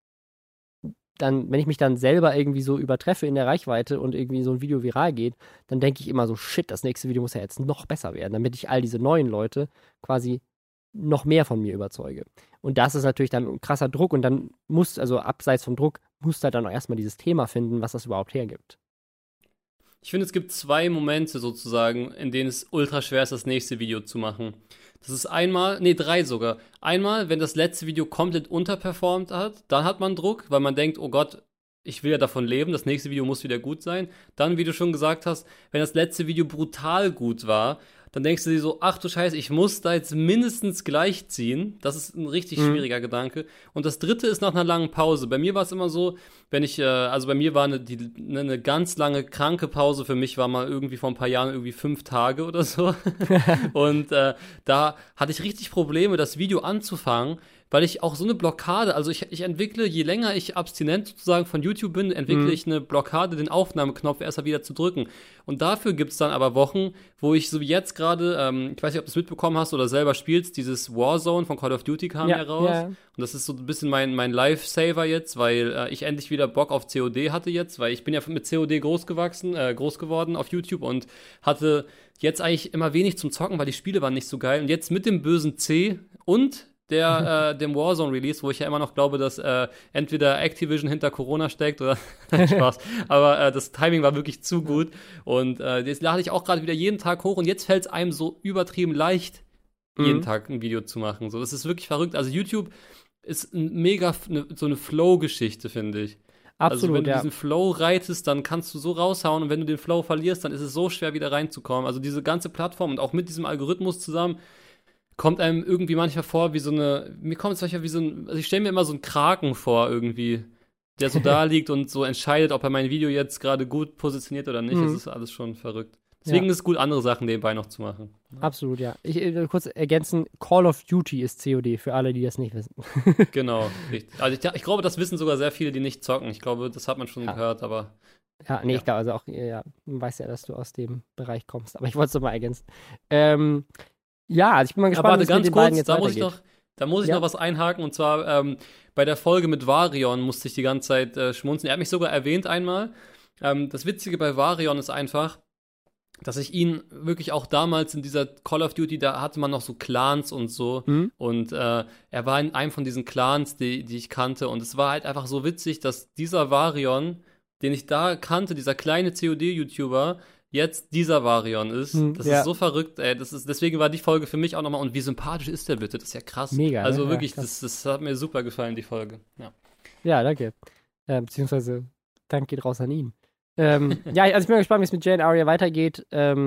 Speaker 2: mich dann selber irgendwie so übertreffe in der Reichweite und irgendwie so ein Video viral geht, dann denke ich immer so, shit, das nächste Video muss ja jetzt noch besser werden, damit ich all diese neuen Leute quasi noch mehr von mir überzeuge. Und das ist natürlich dann ein krasser Druck und dann also abseits vom Druck, musst du halt dann auch erstmal dieses Thema finden, was das überhaupt hergibt.
Speaker 3: Ich finde, es gibt 2 Momente sozusagen, in denen es ultra schwer ist, das nächste Video zu machen. Das ist 3 sogar. Einmal, wenn das letzte Video komplett unterperformt hat, dann hat man Druck, weil man denkt, oh Gott, ich will ja davon leben, das nächste Video muss wieder gut sein. Dann, wie du schon gesagt hast, wenn das letzte Video brutal gut war, dann denkst du dir so, ach du Scheiße, ich muss da jetzt mindestens gleich ziehen. Das ist ein richtig schwieriger Gedanke. Und das dritte ist nach einer langen Pause. Bei mir war es immer so, wenn ich, also bei mir war eine ganz lange kranke Pause, für mich war mal irgendwie vor ein paar Jahren irgendwie 5 Tage oder so. Und da hatte ich richtig Probleme, das Video anzufangen, weil ich auch so eine Blockade, also ich entwickle, je länger ich abstinent sozusagen von YouTube bin, entwickle ich eine Blockade, den Aufnahmeknopf erst wieder zu drücken. Und dafür gibt es dann aber Wochen, wo ich so wie jetzt gerade, ich weiß nicht, ob du es mitbekommen hast oder selber spielst, dieses Warzone von Call of Duty kam ja raus. Ja. Und das ist so ein bisschen mein Lifesaver jetzt, weil ich endlich wieder Bock auf COD hatte jetzt, weil ich bin ja mit COD groß geworden auf YouTube und hatte jetzt eigentlich immer wenig zum Zocken, weil die Spiele waren nicht so geil. Und jetzt mit dem bösen C und dem Warzone-Release, wo ich ja immer noch glaube, dass entweder Activision hinter Corona steckt oder Spaß. Aber das Timing war wirklich zu gut. Und jetzt lade ich auch gerade wieder jeden Tag hoch und jetzt fällt es einem so übertrieben leicht, jeden Tag ein Video zu machen. So, das ist wirklich verrückt. Also YouTube ist so eine Flow-Geschichte, finde ich. Absolut, also wenn du diesen Flow reitest, dann kannst du so raushauen und wenn du den Flow verlierst, dann ist es so schwer, wieder reinzukommen. Also diese ganze Plattform und auch mit diesem Algorithmus zusammen kommt einem irgendwie manchmal vor mir kommt es manchmal also ich stelle mir immer so einen Kraken vor irgendwie, der so da liegt und so entscheidet, ob er mein Video jetzt gerade gut positioniert oder nicht. Das ist alles schon verrückt. Deswegen ist es gut, andere Sachen nebenbei noch zu machen.
Speaker 2: Absolut, ja. Ich will kurz ergänzen, Call of Duty ist COD, für alle, die das nicht wissen.
Speaker 3: Genau, richtig. Also ich glaube, das wissen sogar sehr viele, die nicht zocken. Ich glaube, das hat man schon gehört, aber
Speaker 2: ja, nee, ich glaube, also auch, man weiß ja, dass du aus dem Bereich kommst, aber ich wollte es doch mal ergänzen. Ja, also ich bin mal gespannt,
Speaker 3: wie es mit den beiden jetzt weitergeht. Da muss ich noch was einhaken, und zwar bei der Folge mit Varion musste ich die ganze Zeit schmunzeln. Er hat mich sogar erwähnt einmal. Das Witzige bei Varion ist einfach, dass ich ihn wirklich auch damals in dieser Call of Duty, da hatte man noch so Clans und so. Und er war in einem von diesen Clans, die ich kannte. Und es war halt einfach so witzig, dass dieser Varion, den ich da kannte, dieser kleine COD-YouTuber, jetzt dieser Varion ist. Das ist so verrückt, ey. Deswegen war die Folge für mich auch nochmal. Und wie sympathisch ist der bitte? Das ist ja krass.
Speaker 2: Mega.
Speaker 3: Also wirklich, das hat mir super gefallen, die Folge.
Speaker 2: Ja, danke. Beziehungsweise, Dank geht raus an ihn. Also ich bin mal gespannt, wie es mit Jay und Arya weitergeht.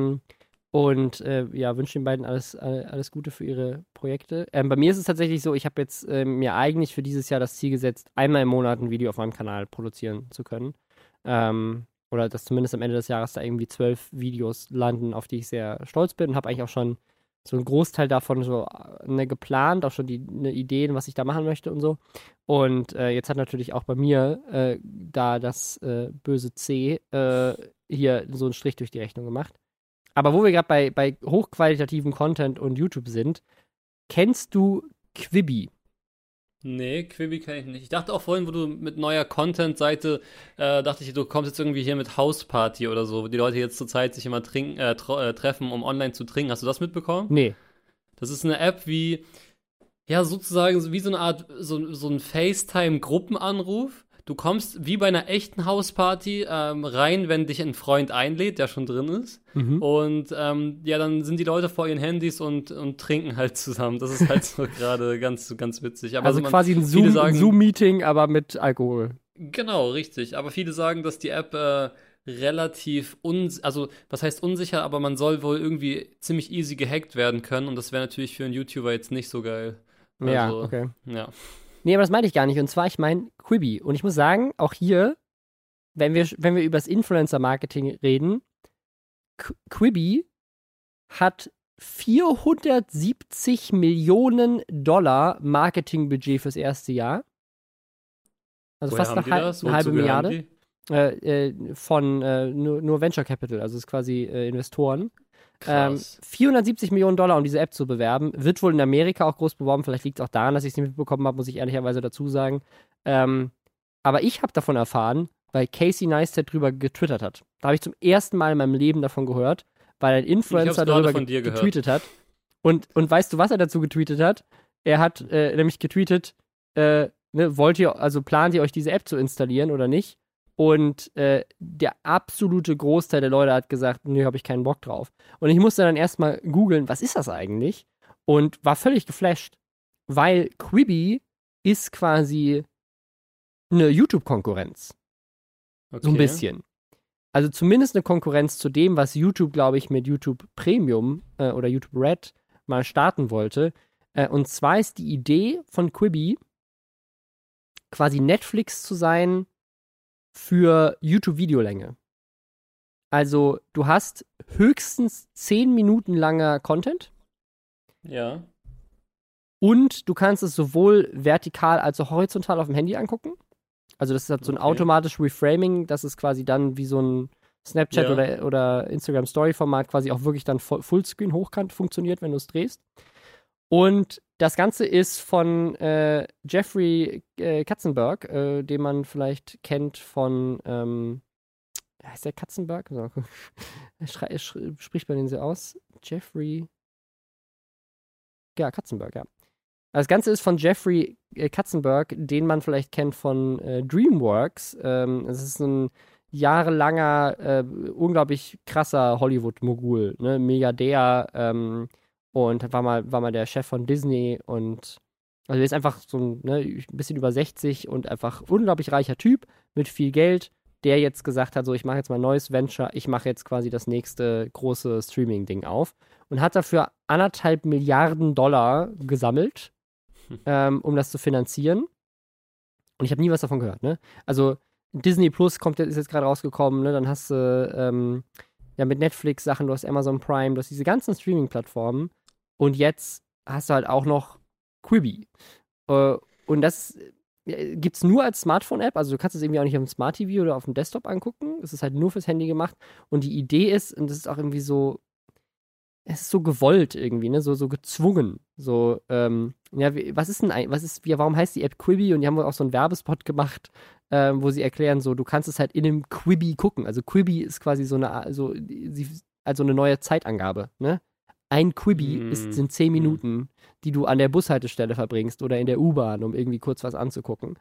Speaker 2: Wünsche den beiden alles Gute für ihre Projekte. Bei mir ist es tatsächlich so, ich habe jetzt mir eigentlich für dieses Jahr das Ziel gesetzt, einmal im Monat ein Video auf meinem Kanal produzieren zu können. Oder dass zumindest am Ende des Jahres da irgendwie 12 Videos landen, auf die ich sehr stolz bin, und habe eigentlich auch schon so einen Großteil davon so geplant, auch schon eine Ideen, was ich da machen möchte und so. Und jetzt hat natürlich auch bei mir da das böse C hier so einen Strich durch die Rechnung gemacht. Aber wo wir gerade bei hochqualitativen Content und YouTube sind, kennst du Quibi?
Speaker 3: Nee, Quibi kenne ich nicht. Ich dachte auch vorhin, wo du mit neuer Content-Seite, dachte ich, du kommst jetzt irgendwie hier mit Hausparty oder so, wo die Leute jetzt zur Zeit sich immer treffen, um online zu trinken. Hast du das mitbekommen?
Speaker 2: Nee.
Speaker 3: Das ist eine App sozusagen wie so eine Art, so ein FaceTime-Gruppenanruf. Du kommst wie bei einer echten Hausparty rein, wenn dich ein Freund einlädt, der schon drin ist. Und dann sind die Leute vor ihren Handys und trinken halt zusammen. Das ist halt so gerade ganz, ganz witzig. Aber
Speaker 2: also quasi ein Zoom-Meeting, aber mit Alkohol.
Speaker 3: Genau, richtig. Aber viele sagen, dass die App relativ also was heißt unsicher, aber man soll wohl irgendwie ziemlich easy gehackt werden können. Und das wäre natürlich für einen YouTuber jetzt nicht so geil. Also,
Speaker 2: ja, okay.
Speaker 3: Ja.
Speaker 2: Nee, aber das meine ich gar nicht. Und zwar, ich meine Quibi. Und ich muss sagen, auch hier, wenn wir über das Influencer-Marketing reden, Quibi hat $470 Millionen Marketingbudget fürs erste Jahr. Also
Speaker 3: woher
Speaker 2: fast eine halbe Milliarde. Von nur Venture Capital, also es ist quasi Investoren. 470 Millionen Dollar, um diese App zu bewerben. Wird wohl in Amerika auch groß beworben. Vielleicht liegt es auch daran, dass ich es nicht mitbekommen habe, muss ich ehrlicherweise dazu sagen. Aber ich habe davon erfahren, weil Casey Neistat drüber getwittert hat. Da habe ich zum ersten Mal in meinem Leben davon gehört, weil ein Influencer darüber getweetet hat. Und weißt du, was er dazu getweetet hat? Er hat nämlich getweetet, plant ihr euch diese App zu installieren oder nicht? Und der absolute Großteil der Leute hat gesagt, nee, habe ich keinen Bock drauf. Und ich musste dann erstmal googeln, was ist das eigentlich? Und war völlig geflasht, weil Quibi ist quasi eine YouTube-Konkurrenz. Okay. So ein bisschen. Also zumindest eine Konkurrenz zu dem, was YouTube, glaube ich, mit YouTube Premium oder YouTube Red mal starten wollte. Und zwar ist die Idee von Quibi, quasi Netflix zu sein für YouTube-Videolänge. Also du hast höchstens 10 Minuten langer Content.
Speaker 3: Ja.
Speaker 2: Und du kannst es sowohl vertikal als auch horizontal auf dem Handy angucken. Also das ist halt so ein automatisches Reframing, dass es quasi dann wie so ein Snapchat oder Instagram Story Format quasi auch wirklich dann Fullscreen hochkant funktioniert, wenn du es drehst. Und das Ganze ist von Jeffrey Katzenberg, den man vielleicht kennt von heißt der Katzenberg? Spricht man den so aus? Jeffrey Katzenberg, ja. Das Ganze ist von Jeffrey Katzenberg, den man vielleicht kennt von DreamWorks. Es ist ein jahrelanger, unglaublich krasser Hollywood-Mogul, ne? Milliardär und war mal der Chef von Disney und also er ist einfach so ein bisschen über 60 und einfach unglaublich reicher Typ mit viel Geld, der jetzt gesagt hat, so ich mache jetzt mal ein neues Venture, ich mache jetzt quasi das nächste große Streaming-Ding auf und hat dafür 1,5 Milliarden $1 gesammelt, um das zu finanzieren. Und ich habe nie was davon gehört, ne? Also Disney Plus ist jetzt gerade rausgekommen, ne? Dann hast du mit Netflix Sachen, du hast Amazon Prime, du hast diese ganzen Streaming-Plattformen und jetzt hast du halt auch noch Quibi. Und das gibt's nur als Smartphone-App, also du kannst es irgendwie auch nicht auf dem Smart TV oder auf dem Desktop angucken. Es ist halt nur fürs Handy gemacht. Und die Idee ist, und das ist auch irgendwie so, es ist so gewollt irgendwie, ne, so gezwungen. So, was ist denn warum heißt die App Quibi? Und die haben wohl auch so einen Werbespot gemacht, wo sie erklären, so, du kannst es halt in dem Quibi gucken. Also Quibi ist quasi so eine neue Zeitangabe, ne? Ein Quibi sind 10 Minuten, die du an der Bushaltestelle verbringst oder in der U-Bahn, um irgendwie kurz was anzugucken.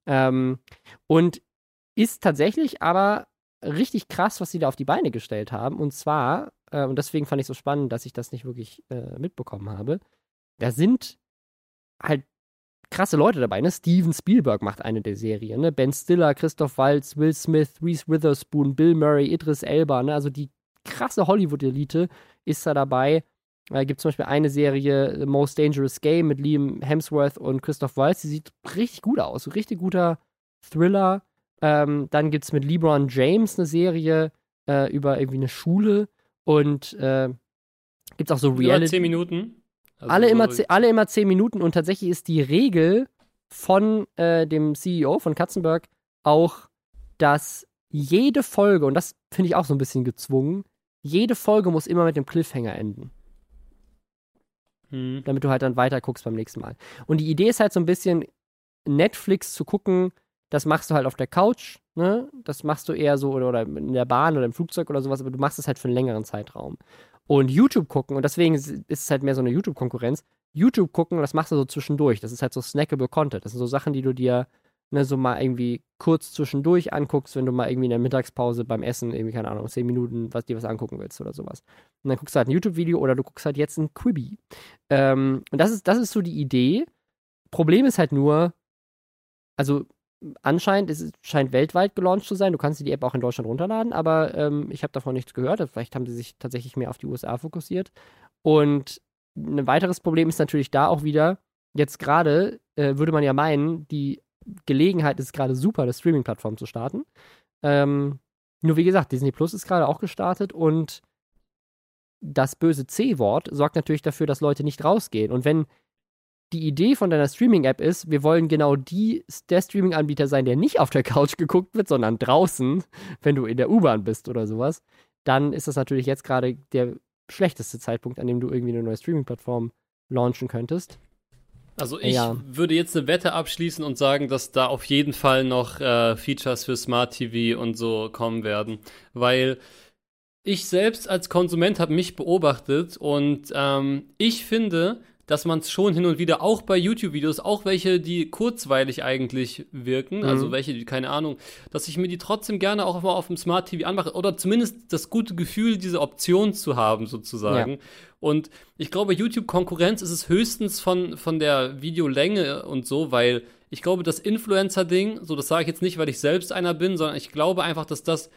Speaker 2: Und ist tatsächlich aber richtig krass, was sie da auf die Beine gestellt haben. Und zwar, und deswegen fand ich so spannend, dass ich das nicht wirklich mitbekommen habe, da sind halt krasse Leute dabei, ne? Steven Spielberg macht eine der Serien, ne? Ben Stiller, Christoph Waltz, Will Smith, Reese Witherspoon, Bill Murray, Idris Elba, ne? Also die krasse Hollywood-Elite ist da dabei. Gibt zum Beispiel eine Serie, The Most Dangerous Game, mit Liam Hemsworth und Christoph Waltz. Die sieht richtig gut aus. Richtig guter Thriller. Dann gibt es mit LeBron James eine Serie über irgendwie eine Schule. Und gibt es auch so Reality.
Speaker 3: Über 10 Minuten? Also
Speaker 2: alle immer 10 Minuten. Und tatsächlich ist die Regel von dem CEO von Katzenberg auch, dass jede Folge, und das finde ich auch so ein bisschen gezwungen, jede Folge muss immer mit dem Cliffhanger enden. Damit du halt dann weiter guckst beim nächsten Mal. Und die Idee ist halt so ein bisschen, Netflix zu gucken, das machst du halt auf der Couch, ne? Das machst du eher so oder in der Bahn oder im Flugzeug oder sowas, aber du machst es halt für einen längeren Zeitraum. Und YouTube gucken, und deswegen ist es halt mehr so eine YouTube-Konkurrenz, YouTube gucken, das machst du so zwischendurch. Das ist halt so snackable Content. Das sind so Sachen, die du dir so mal irgendwie kurz zwischendurch anguckst, wenn du mal irgendwie in der Mittagspause beim Essen irgendwie, keine Ahnung, 10 Minuten dir was angucken willst oder sowas. Und dann guckst du halt ein YouTube-Video oder du guckst halt jetzt ein Quibi. Und das ist so die Idee. Problem ist halt nur, also anscheinend, scheint weltweit gelauncht zu sein. Du kannst dir die App auch in Deutschland runterladen, aber ich habe davon nichts gehört. Vielleicht haben sie sich tatsächlich mehr auf die USA fokussiert. Und ein weiteres Problem ist natürlich da auch wieder, jetzt gerade würde man ja meinen, die Gelegenheit ist gerade super, eine Streaming-Plattform zu starten. Nur wie gesagt, Disney Plus ist gerade auch gestartet und das böse C-Wort sorgt natürlich dafür, dass Leute nicht rausgehen. Und wenn die Idee von deiner Streaming-App ist, wir wollen genau der Streaming-Anbieter sein, der nicht auf der Couch geguckt wird, sondern draußen, wenn du in der U-Bahn bist oder sowas, dann ist das natürlich jetzt gerade der schlechteste Zeitpunkt, an dem du irgendwie eine neue Streaming-Plattform launchen könntest.
Speaker 3: Also ich würde jetzt eine Wette abschließen und sagen, dass da auf jeden Fall noch Features für Smart TV und so kommen werden, weil ich selbst als Konsument habe mich beobachtet und ich finde, dass man es schon hin und wieder auch bei YouTube-Videos, auch welche, die kurzweilig eigentlich wirken, also welche, die, keine Ahnung, dass ich mir die trotzdem gerne auch mal auf dem Smart TV anmache oder zumindest das gute Gefühl, diese Option zu haben sozusagen. Ja. Und ich glaube, YouTube-Konkurrenz ist es höchstens von der Videolänge und so, weil ich glaube, das Influencer-Ding, so das sage ich jetzt nicht, weil ich selbst einer bin, sondern ich glaube einfach, dass das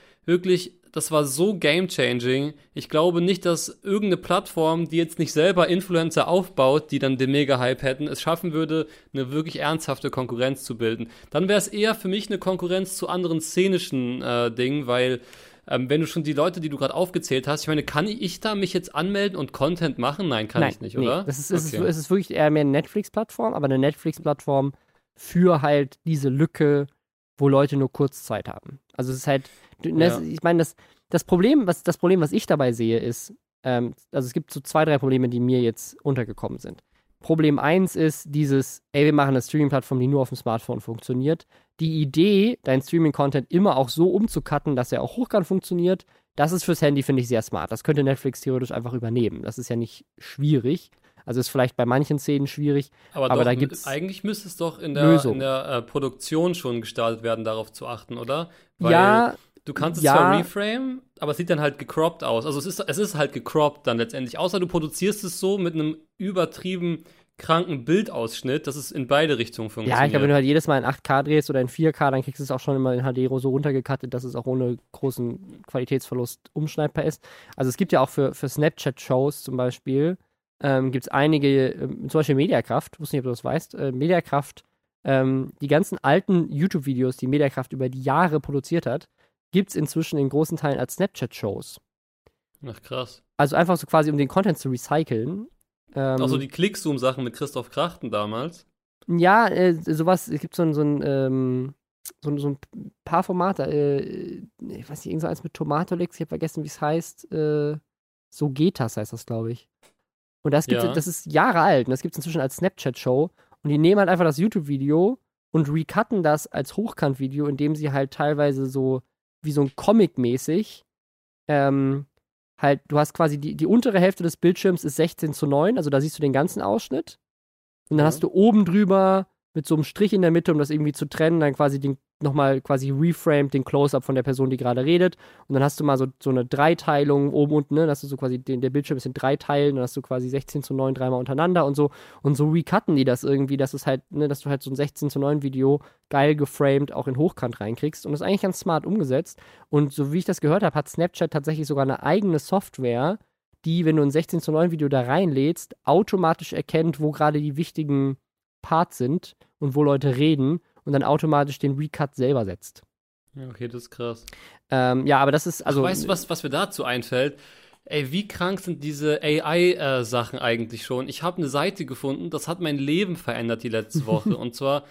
Speaker 3: war so game-changing. Ich glaube nicht, dass irgendeine Plattform, die jetzt nicht selber Influencer aufbaut, die dann den Mega-Hype hätten, es schaffen würde, eine wirklich ernsthafte Konkurrenz zu bilden. Dann wäre es eher für mich eine Konkurrenz zu anderen szenischen Dingen, weil wenn du schon die Leute, die du gerade aufgezählt hast, ich meine, kann ich da mich jetzt anmelden und Content machen? Nein, kann ich nicht, oder?
Speaker 2: Es ist wirklich eher mehr eine Netflix-Plattform, aber eine Netflix-Plattform für halt diese Lücke, wo Leute nur kurz Zeit haben. Also es ist halt, ich meine, das Problem, was ich dabei sehe, ist, also es gibt so 2, 3 Probleme, die mir jetzt untergekommen sind. Problem 1 ist wir machen eine Streaming-Plattform, die nur auf dem Smartphone funktioniert. Die Idee, deinen Streaming-Content immer auch so umzucutten, dass er auch hochkant funktioniert, das ist fürs Handy, finde ich, sehr smart. Das könnte Netflix theoretisch einfach übernehmen. Das ist ja nicht schwierig. Also ist vielleicht bei manchen Szenen schwierig. Aber
Speaker 3: doch,
Speaker 2: da gibt's
Speaker 3: eigentlich müsste es doch in der Produktion schon gestartet werden, darauf zu achten, oder? Weil du kannst es zwar reframe, aber es sieht dann halt gecroppt aus. Also es ist halt gecroppt dann letztendlich. Außer du produzierst es so mit einem übertrieben kranken Bildausschnitt, dass es in beide Richtungen funktioniert.
Speaker 2: Ja, ich glaube, wenn du halt jedes Mal in 8K drehst oder in 4K, dann kriegst du es auch schon immer in HD so runtergecuttet, dass es auch ohne großen Qualitätsverlust umschneidbar ist. Also es gibt ja auch für Snapchat-Shows zum Beispiel, gibt es einige, zum Beispiel Mediakraft, wusste nicht, ob du das weißt, Mediakraft, die ganzen alten YouTube-Videos, die Mediakraft über die Jahre produziert hat, gibt es inzwischen in großen Teilen als Snapchat-Shows.
Speaker 3: Ach, krass.
Speaker 2: Also einfach so quasi, um den Content zu recyceln.
Speaker 3: Also die Clickzoom-Sachen mit Christoph Krachten damals.
Speaker 2: Ja, sowas, es gibt so ein paar Formate, ich weiß nicht, irgend so eins mit Tomatolix, ich habe vergessen, wie es heißt, so geht das, heißt das, glaube ich. Und das ist Jahre alt und das gibt es inzwischen als Snapchat-Show und die nehmen halt einfach das YouTube-Video und recutten das als Hochkant-Video, indem sie halt teilweise so, wie so ein Comic-mäßig, halt, du hast quasi die untere Hälfte des Bildschirms ist 16:9, also da siehst du den ganzen Ausschnitt. Und dann hast du oben drüber mit so einem Strich in der Mitte, um das irgendwie zu trennen, dann quasi nochmal quasi reframed den Close-Up von der Person, die gerade redet. Und dann hast du mal so eine Dreiteilung oben unten, ne? Dann hast du so quasi, der Bildschirm ist in 3 Teilen, dann hast du quasi 16:9 dreimal untereinander und so. Und so recutten die das irgendwie, dass es halt, ne, dass du halt so ein 16:9 Video geil geframed auch in Hochkant reinkriegst. Und das ist eigentlich ganz smart umgesetzt. Und so wie ich das gehört habe, hat Snapchat tatsächlich sogar eine eigene Software, die, wenn du ein 16:9 Video da reinlädst, automatisch erkennt, wo gerade die wichtigen Parts sind und wo Leute reden und dann automatisch den Recut selber setzt.
Speaker 3: Ja, okay, das ist krass.
Speaker 2: Aber das ist, also...
Speaker 3: Weißt du, was mir dazu einfällt? Ey, wie krank sind diese AI-Sachen eigentlich schon? Ich habe eine Seite gefunden, das hat mein Leben verändert die letzte Woche. Und zwar,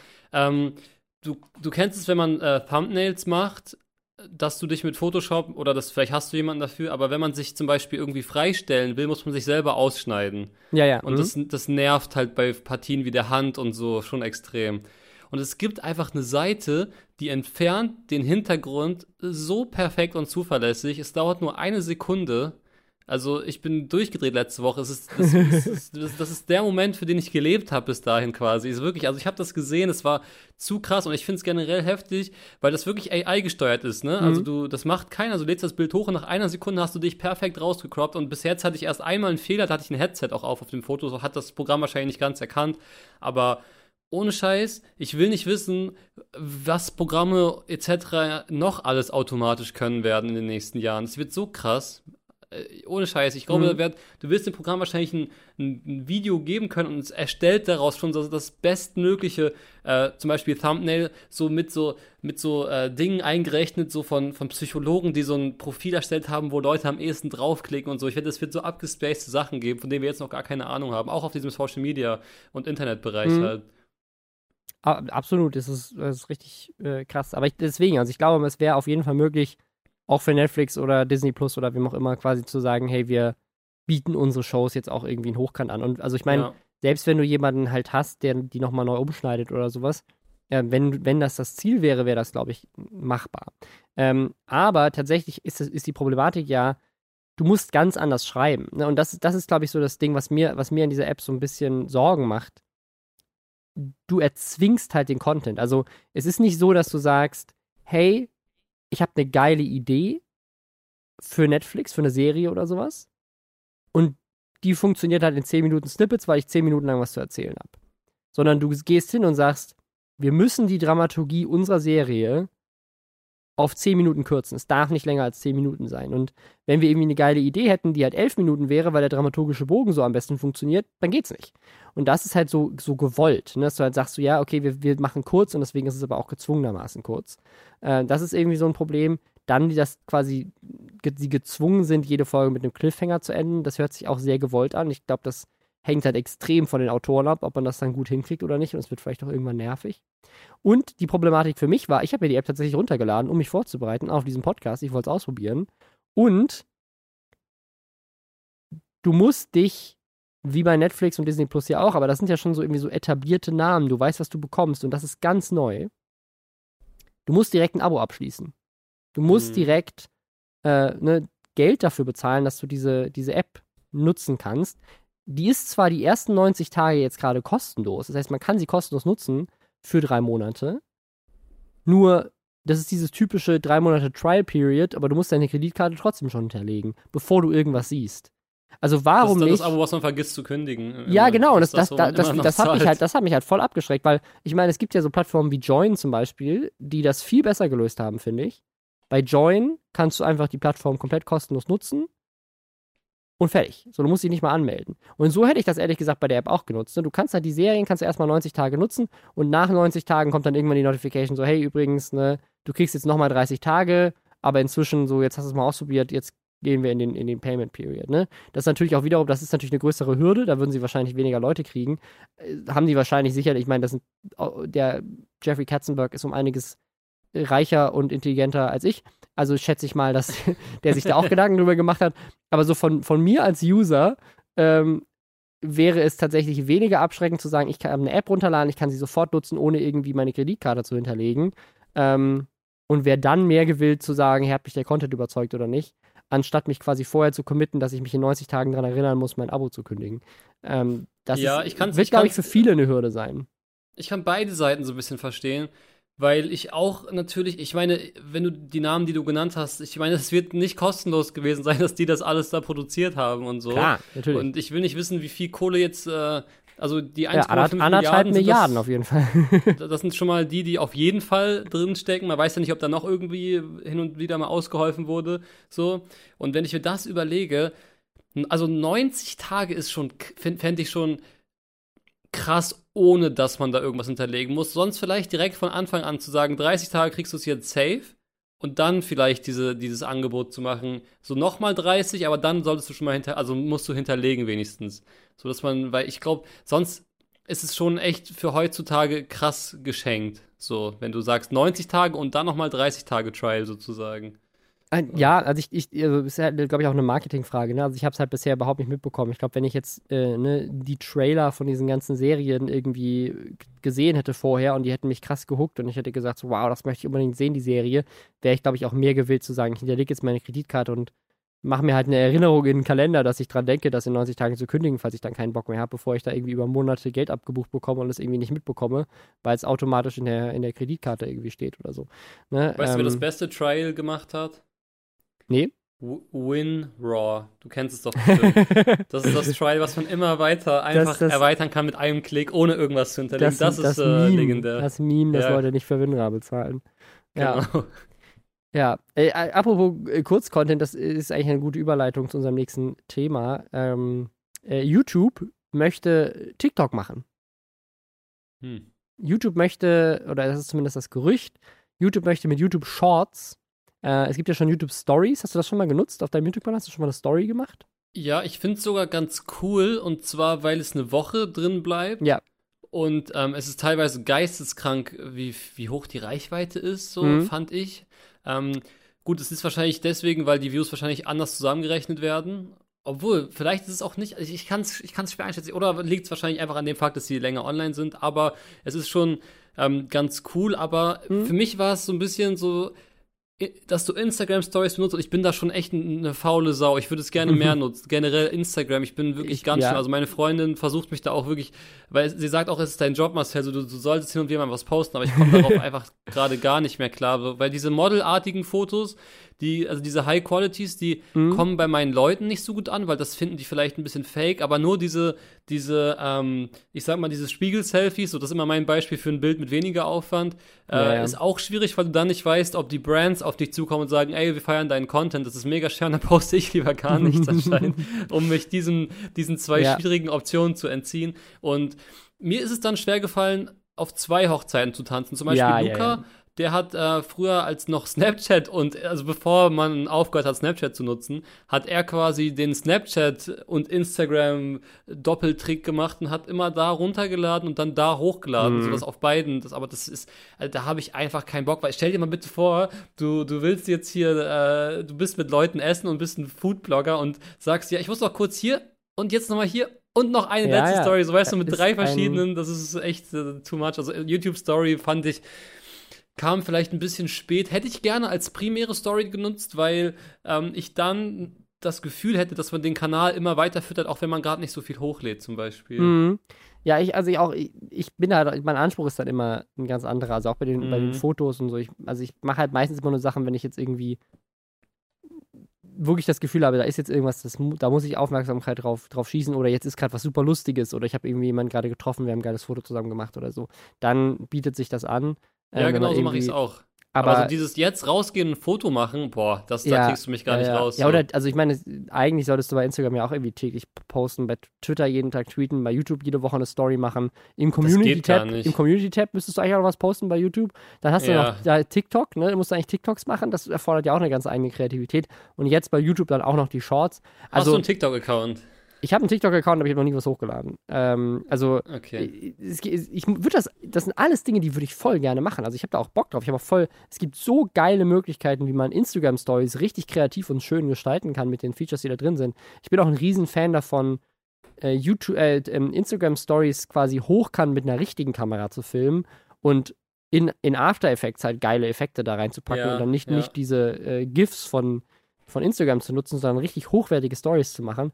Speaker 3: du kennst es, wenn man Thumbnails macht, dass du dich mit Photoshop, oder vielleicht hast du jemanden dafür, aber wenn man sich zum Beispiel irgendwie freistellen will, muss man sich selber ausschneiden.
Speaker 2: Ja.
Speaker 3: Und das nervt halt bei Partien wie der Hand und so schon extrem. Und es gibt einfach eine Seite, die entfernt den Hintergrund so perfekt und zuverlässig. Es dauert nur 1 Sekunde. Also ich bin durchgedreht letzte Woche. Das ist der Moment, für den ich gelebt habe bis dahin quasi. Ist wirklich, also ich habe das gesehen, es war zu krass und ich finde es generell heftig, weil das wirklich AI gesteuert ist, ne? Also das macht keiner, also du lädst das Bild hoch und nach 1 Sekunde hast du dich perfekt rausgecroppt und bis jetzt hatte ich erst einmal einen Fehler, da hatte ich ein Headset auch auf dem Foto, so hat das Programm wahrscheinlich nicht ganz erkannt, aber ohne Scheiß, ich will nicht wissen, was Programme etc. noch alles automatisch können werden in den nächsten Jahren. Es wird so krass. Ohne Scheiß, ich glaube, du wirst dem Programm wahrscheinlich ein Video geben können und es erstellt daraus schon das bestmögliche, zum Beispiel Thumbnail, so mit so Dingen eingerechnet, so von Psychologen, die so ein Profil erstellt haben, wo Leute am ehesten draufklicken und so. Ich wette, es wird so abgespacede Sachen geben, von denen wir jetzt noch gar keine Ahnung haben, auch auf diesem Social Media und Internetbereich halt.
Speaker 2: Absolut, das ist richtig krass. Aber deswegen, also ich glaube, es wäre auf jeden Fall möglich, auch für Netflix oder Disney Plus oder wem auch immer quasi zu sagen, hey, wir bieten unsere Shows jetzt auch irgendwie in Hochkant an. Und also ich meine, selbst wenn du jemanden halt hast, der die nochmal neu umschneidet oder sowas, wenn das Ziel wäre, wäre das, glaube ich, machbar. Aber tatsächlich ist die Problematik ja, du musst ganz anders schreiben. Ne? Und das ist, glaube ich, so das Ding, was mir an dieser App so ein bisschen Sorgen macht. Du erzwingst halt den Content. Also es ist nicht so, dass du sagst, hey, ich habe eine geile Idee für Netflix, für eine Serie oder sowas. Und die funktioniert halt in 10 Minuten Snippets, weil ich 10 Minuten lang was zu erzählen habe. Sondern du gehst hin und sagst, wir müssen die Dramaturgie unserer Serie auf 10 Minuten kürzen. Es darf nicht länger als 10 Minuten sein. Und wenn wir irgendwie eine geile Idee hätten, die halt 11 Minuten wäre, weil der dramaturgische Bogen so am besten funktioniert, dann geht's nicht. Und das ist halt so gewollt, ne? Dass du halt sagst, so, ja, okay, wir machen kurz und deswegen ist es aber auch gezwungenermaßen kurz. Das ist irgendwie so ein Problem. Dann, dass quasi sie gezwungen sind, jede Folge mit einem Cliffhanger zu enden, das hört sich auch sehr gewollt an. Ich glaube, das hängt halt extrem von den Autoren ab, ob man das dann gut hinkriegt oder nicht. Und es wird vielleicht auch irgendwann nervig. Und die Problematik für mich war, ich habe mir die App tatsächlich runtergeladen, um mich vorzubereiten auf diesen Podcast. Ich wollte es ausprobieren. Und du musst dich, wie bei Netflix und Disney Plus ja auch, aber das sind ja schon so irgendwie so etablierte Namen. Du weißt, was du bekommst und das ist ganz neu. Du musst direkt ein Abo abschließen. Du musst direkt Geld dafür bezahlen, dass du diese App nutzen kannst. Die ist zwar die ersten 90 Tage jetzt gerade kostenlos. Das heißt, man kann sie kostenlos nutzen für 3 Monate. Nur, das ist dieses typische 3 Monate Trial Period, aber du musst deine Kreditkarte trotzdem schon hinterlegen, bevor du irgendwas siehst. Also warum nicht?
Speaker 3: Das ist das Abo, was man vergisst zu kündigen.
Speaker 2: Ja, genau. Und das
Speaker 3: hat
Speaker 2: mich halt voll abgeschreckt, weil ich meine, es gibt ja so Plattformen wie Join zum Beispiel, die das viel besser gelöst haben, finde ich. Bei Join kannst du einfach die Plattform komplett kostenlos nutzen und fertig. So, du musst dich nicht mal anmelden. Und so hätte ich das ehrlich gesagt bei der App auch genutzt. Ne? Du kannst halt die Serien, kannst du erstmal 90 Tage nutzen und nach 90 Tagen kommt dann irgendwann die Notification so, hey, übrigens, ne, du kriegst jetzt nochmal 30 Tage, aber inzwischen so, jetzt hast du es mal ausprobiert, jetzt gehen wir in den Payment Period, ne? Das ist natürlich auch wiederum, das ist natürlich eine größere Hürde, da würden sie wahrscheinlich weniger Leute kriegen. Haben die wahrscheinlich sicherlich, ich meine, der Jeffrey Katzenberg ist um einiges reicher und intelligenter als ich. Also schätze ich mal, dass der sich da auch Gedanken drüber gemacht hat. Aber so von mir als User wäre es tatsächlich weniger abschreckend zu sagen, ich kann eine App runterladen, ich kann sie sofort nutzen, ohne irgendwie meine Kreditkarte zu hinterlegen. Und wäre dann mehr gewillt zu sagen, hey, hat mich der Content überzeugt oder nicht, anstatt mich quasi vorher zu committen, dass ich mich in 90 Tagen daran erinnern muss, mein Abo zu kündigen. Das wird, glaube ich, für viele eine Hürde sein.
Speaker 3: Ich kann beide Seiten so ein bisschen verstehen, weil ich auch natürlich, ich meine, wenn du die Namen, die du genannt hast, ich meine, es wird nicht kostenlos gewesen sein, dass die das alles da produziert haben und so.
Speaker 2: Klar, natürlich.
Speaker 3: Und ich will nicht wissen, wie viel Kohle jetzt, also die
Speaker 2: 1,5 Milliarden auf jeden Fall.
Speaker 3: Das sind schon mal die auf jeden Fall drinstecken. Man weiß ja nicht, ob da noch irgendwie hin und wieder mal ausgeholfen wurde. So. Und wenn ich mir das überlege, also 90 Tage ist schon, fände ich schon krass, ohne dass man da irgendwas hinterlegen muss. Sonst vielleicht direkt von Anfang an zu sagen, 30 Tage kriegst du es jetzt safe und dann vielleicht dieses Angebot zu machen, so nochmal 30, aber dann solltest du schon mal musst du hinterlegen wenigstens. So dass man, weil ich glaube, sonst ist es schon echt für heutzutage krass geschenkt. So, wenn du sagst 90 Tage und dann nochmal 30 Tage Trial sozusagen.
Speaker 2: Ja, also also ist ja, glaube ich, auch eine Marketingfrage, ne? Also ich habe es halt bisher überhaupt nicht mitbekommen. Ich glaube, wenn ich jetzt die Trailer von diesen ganzen Serien irgendwie gesehen hätte vorher und die hätten mich krass gehuckt und ich hätte gesagt, so, wow, das möchte ich unbedingt sehen, die Serie, wäre ich, glaube ich, auch mehr gewillt zu sagen, ich hinterlege jetzt meine Kreditkarte und mache mir halt eine Erinnerung in den Kalender, dass ich dran denke, das in 90 Tagen zu kündigen, falls ich dann keinen Bock mehr habe, bevor ich da irgendwie über Monate Geld abgebucht bekomme und es irgendwie nicht mitbekomme, weil es automatisch in der Kreditkarte irgendwie steht oder so. Ne?
Speaker 3: Weißt du, wer das beste Trial gemacht hat?
Speaker 2: Nee.
Speaker 3: WinRAR. Du kennst es doch bestimmt. Das ist das Trial, was man immer weiter einfach erweitern kann mit einem Klick, ohne irgendwas zu hinterlegen. Das ist legendär.
Speaker 2: Das Meme, das Leute nicht für WinRAR bezahlen. Ja.
Speaker 3: Genau.
Speaker 2: Ja, apropos Kurzcontent, das ist eigentlich eine gute Überleitung zu unserem nächsten Thema. YouTube möchte TikTok machen. YouTube möchte, oder das ist zumindest das Gerücht, YouTube möchte mit YouTube Shorts, es gibt ja schon YouTube Stories, hast du das schon mal genutzt auf deinem YouTube-Kanal? Hast du schon mal eine Story gemacht?
Speaker 3: Ja, ich finde es sogar ganz cool, und zwar, weil es eine Woche drin bleibt.
Speaker 2: Ja.
Speaker 3: Und es ist teilweise geisteskrank, wie hoch die Reichweite ist, so fand ich. Gut, es ist wahrscheinlich deswegen, weil die Views wahrscheinlich anders zusammengerechnet werden. Obwohl, vielleicht ist es auch nicht, ich kann es schwer einschätzen. Oder liegt es wahrscheinlich einfach an dem Fakt, dass sie länger online sind. Aber es ist schon ganz cool. Aber für mich war es so ein bisschen so, dass du Instagram-Stories benutzt, und ich bin da schon echt eine faule Sau. Ich würde es gerne mehr nutzen. Generell Instagram, ich bin wirklich ganz schön. Also meine Freundin versucht mich da auch wirklich, weil sie sagt auch, es ist dein Job, Marcel, du solltest hin und wieder mal was posten, aber ich komme darauf einfach gerade gar nicht mehr klar, weil diese modelartigen Fotos, also diese High Qualities, die kommen bei meinen Leuten nicht so gut an, weil das finden die vielleicht ein bisschen fake, aber nur ich sag mal, dieses Spiegel-Selfies, so das ist immer mein Beispiel für ein Bild mit weniger Aufwand, ist auch schwierig, weil du dann nicht weißt, ob die Brands auf dich zukommen und sagen, ey, wir feiern deinen Content, das ist mega schwer, und dann poste ich lieber gar nichts anscheinend, um mich diesen zwei schwierigen Optionen zu entziehen. Und mir ist es dann schwer gefallen, auf 2 Hochzeiten zu tanzen. Zum Beispiel Luca, der hat früher als noch Snapchat also bevor man aufgehört hat, Snapchat zu nutzen, hat er quasi den Snapchat und Instagram Doppeltrick gemacht und hat immer da runtergeladen und dann da hochgeladen, sodass auf beiden, aber das ist, also da habe ich einfach keinen Bock, weil stell dir mal bitte vor, du willst jetzt hier, du bist mit Leuten essen und bist ein Foodblogger und sagst, ja, ich muss doch kurz hier und jetzt nochmal hier und noch eine letzte Story, so weißt du, mit 3 verschiedenen, das ist echt too much. Also YouTube-Story fand ich, kam vielleicht ein bisschen spät. Hätte ich gerne als primäre Story genutzt, weil ich dann das Gefühl hätte, dass man den Kanal immer weiter füttert, auch wenn man gerade nicht so viel hochlädt zum Beispiel.
Speaker 2: Ja, ich bin halt, mein Anspruch ist dann immer ein ganz anderer, also auch bei den Fotos und so. Ich mache halt meistens immer nur Sachen, wenn ich jetzt irgendwie wirklich das Gefühl habe, da ist jetzt irgendwas, da muss ich Aufmerksamkeit drauf schießen oder jetzt ist gerade was super Lustiges oder ich habe irgendwie jemanden gerade getroffen, wir haben ein geiles Foto zusammen gemacht oder so. Dann bietet sich das an.
Speaker 3: Ja, genau so mache ich es auch. Aber so dieses jetzt rausgehen und ein Foto machen, boah, da kriegst du mich gar nicht raus.
Speaker 2: Ja, so. Oder, also ich meine, eigentlich solltest du bei Instagram ja auch irgendwie täglich posten, bei Twitter jeden Tag tweeten, bei YouTube jede Woche eine Story machen. Im Community-Tab müsstest du eigentlich auch noch was posten bei YouTube. Dann hast du noch da TikTok, ne? Du musst eigentlich TikToks machen, das erfordert ja auch eine ganz eigene Kreativität. Und jetzt bei YouTube dann auch noch die Shorts.
Speaker 3: Hast du einen TikTok-Account?
Speaker 2: Ich habe einen TikTok-Account, aber ich habe noch nie was hochgeladen.
Speaker 3: Okay.
Speaker 2: Das sind alles Dinge, die würde ich voll gerne machen. Also ich habe da auch Bock drauf. Es gibt so geile Möglichkeiten, wie man Instagram-Stories richtig kreativ und schön gestalten kann mit den Features, die da drin sind. Ich bin auch ein riesen Fan davon, Instagram-Stories quasi hochkant mit einer richtigen Kamera zu filmen und in After Effects halt geile Effekte da reinzupacken und dann nicht diese GIFs von Instagram zu nutzen, sondern richtig hochwertige Stories zu machen.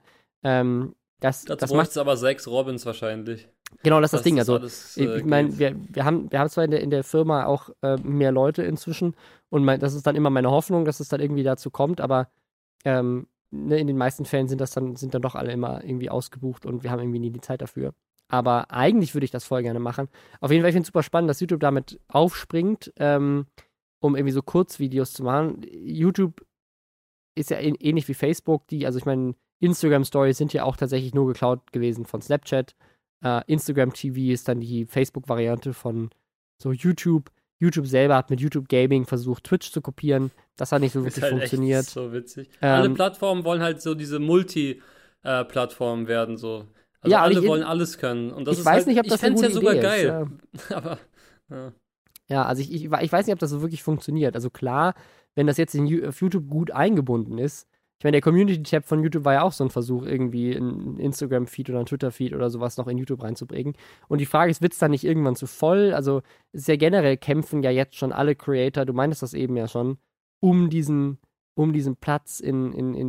Speaker 3: Dazu macht es aber 6 Robins wahrscheinlich.
Speaker 2: Genau, das ist das Ding. Also, ich meine, wir haben zwar in der Firma auch mehr Leute inzwischen und das ist dann immer meine Hoffnung, dass es dann irgendwie dazu kommt, aber in den meisten Fällen sind dann doch alle immer irgendwie ausgebucht und wir haben irgendwie nie die Zeit dafür. Aber eigentlich würde ich das voll gerne machen. Auf jeden Fall, ich finde es super spannend, dass YouTube damit aufspringt, um irgendwie so Kurzvideos zu machen. YouTube ist ja ähnlich wie Facebook, also ich meine, Instagram-Stories sind ja auch tatsächlich nur geklaut gewesen von Snapchat. Instagram TV ist dann die Facebook-Variante von so YouTube. YouTube selber hat mit YouTube Gaming versucht, Twitch zu kopieren. Das hat nicht so wirklich funktioniert.
Speaker 3: Echt so witzig. Alle Plattformen wollen halt so diese Multi-Plattformen werden so. Also alle wollen alles können. Und das
Speaker 2: ich weiß nicht, ob das eine gute Idee ist. Ich fände es ja
Speaker 3: sogar geil. Aber,
Speaker 2: ja, also ich weiß nicht, ob das so wirklich funktioniert. Also klar, wenn das jetzt auf YouTube gut eingebunden ist. Ich meine, der Community-Tab von YouTube war ja auch so ein Versuch, irgendwie einen Instagram-Feed oder einen Twitter-Feed oder sowas noch in YouTube reinzubringen. Und die Frage ist, wird es dann nicht irgendwann zu voll? Also, es ist ja generell, kämpfen ja jetzt schon alle Creator, du meintest das eben ja schon, um diesen Platz in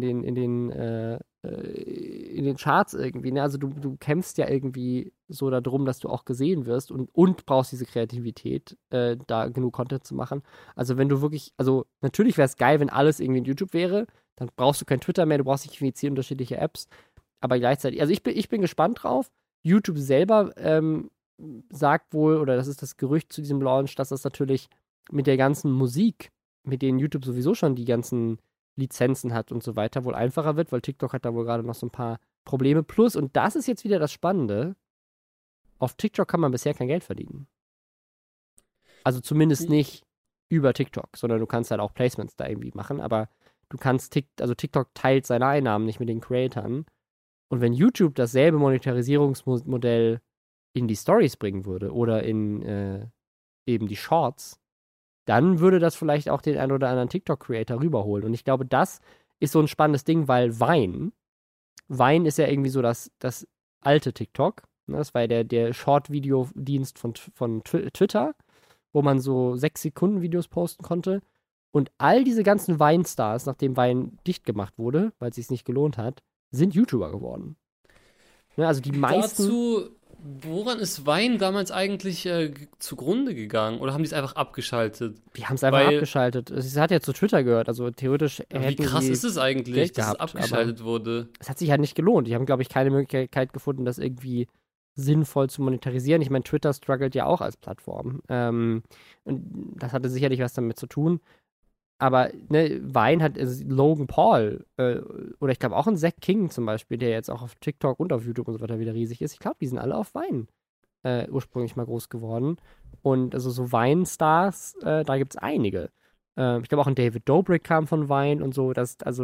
Speaker 2: den Charts irgendwie. Ne? Also, du kämpfst ja irgendwie so darum, dass du auch gesehen wirst und brauchst diese Kreativität, da genug Content zu machen. Also, wenn du wirklich, also, natürlich wäre es geil, wenn alles irgendwie in YouTube wäre. Dann brauchst du kein Twitter mehr, du brauchst nicht 10 unterschiedliche Apps. Aber gleichzeitig, also ich bin gespannt drauf. YouTube selber sagt wohl, oder das ist das Gerücht zu diesem Launch, dass das natürlich mit der ganzen Musik, mit denen YouTube sowieso schon die ganzen Lizenzen hat und so weiter, wohl einfacher wird, weil TikTok hat da wohl gerade noch so ein paar Probleme. Plus, und das ist jetzt wieder das Spannende, auf TikTok kann man bisher kein Geld verdienen. Also zumindest nicht über TikTok, sondern du kannst halt auch Placements da irgendwie machen, aber du kannst TikTok teilt seine Einnahmen nicht mit den Creatoren. Und wenn YouTube dasselbe Monetarisierungsmodell in die Stories bringen würde oder in eben die Shorts, dann würde das vielleicht auch den einen oder anderen TikTok-Creator rüberholen. Und ich glaube, das ist so ein spannendes Ding, weil Vine ist ja irgendwie so das alte TikTok. Ne? Das war ja der Short-Video-Dienst von Twitter, wo man so 6-Sekunden-Videos posten konnte. Und all diese ganzen Vine-Stars, nachdem Vine dicht gemacht wurde, weil es sich nicht gelohnt hat, sind YouTuber geworden. Ne, also die meisten.
Speaker 3: Woran ist Vine damals eigentlich zugrunde gegangen? Oder haben die es einfach abgeschaltet?
Speaker 2: Die haben es einfach abgeschaltet. Es hat ja zu Twitter gehört, also theoretisch
Speaker 3: hätten wie krass ist es eigentlich,
Speaker 2: Geld
Speaker 3: dass
Speaker 2: gehabt,
Speaker 3: es abgeschaltet wurde?
Speaker 2: Es hat sich halt nicht gelohnt. Die haben, glaube ich, keine Möglichkeit gefunden, das irgendwie sinnvoll zu monetarisieren. Ich meine, Twitter struggelt ja auch als Plattform. Und das hatte sicherlich was damit zu tun. Aber ne, Vine hat Logan Paul oder ich glaube auch ein Zach King zum Beispiel, der jetzt auch auf TikTok und auf YouTube und so weiter wieder riesig ist. Ich glaube, die sind alle auf Vine ursprünglich mal groß geworden. Und also so Vine-Stars, da gibt es einige. Ich glaube auch ein David Dobrik kam von Vine und so. Das hat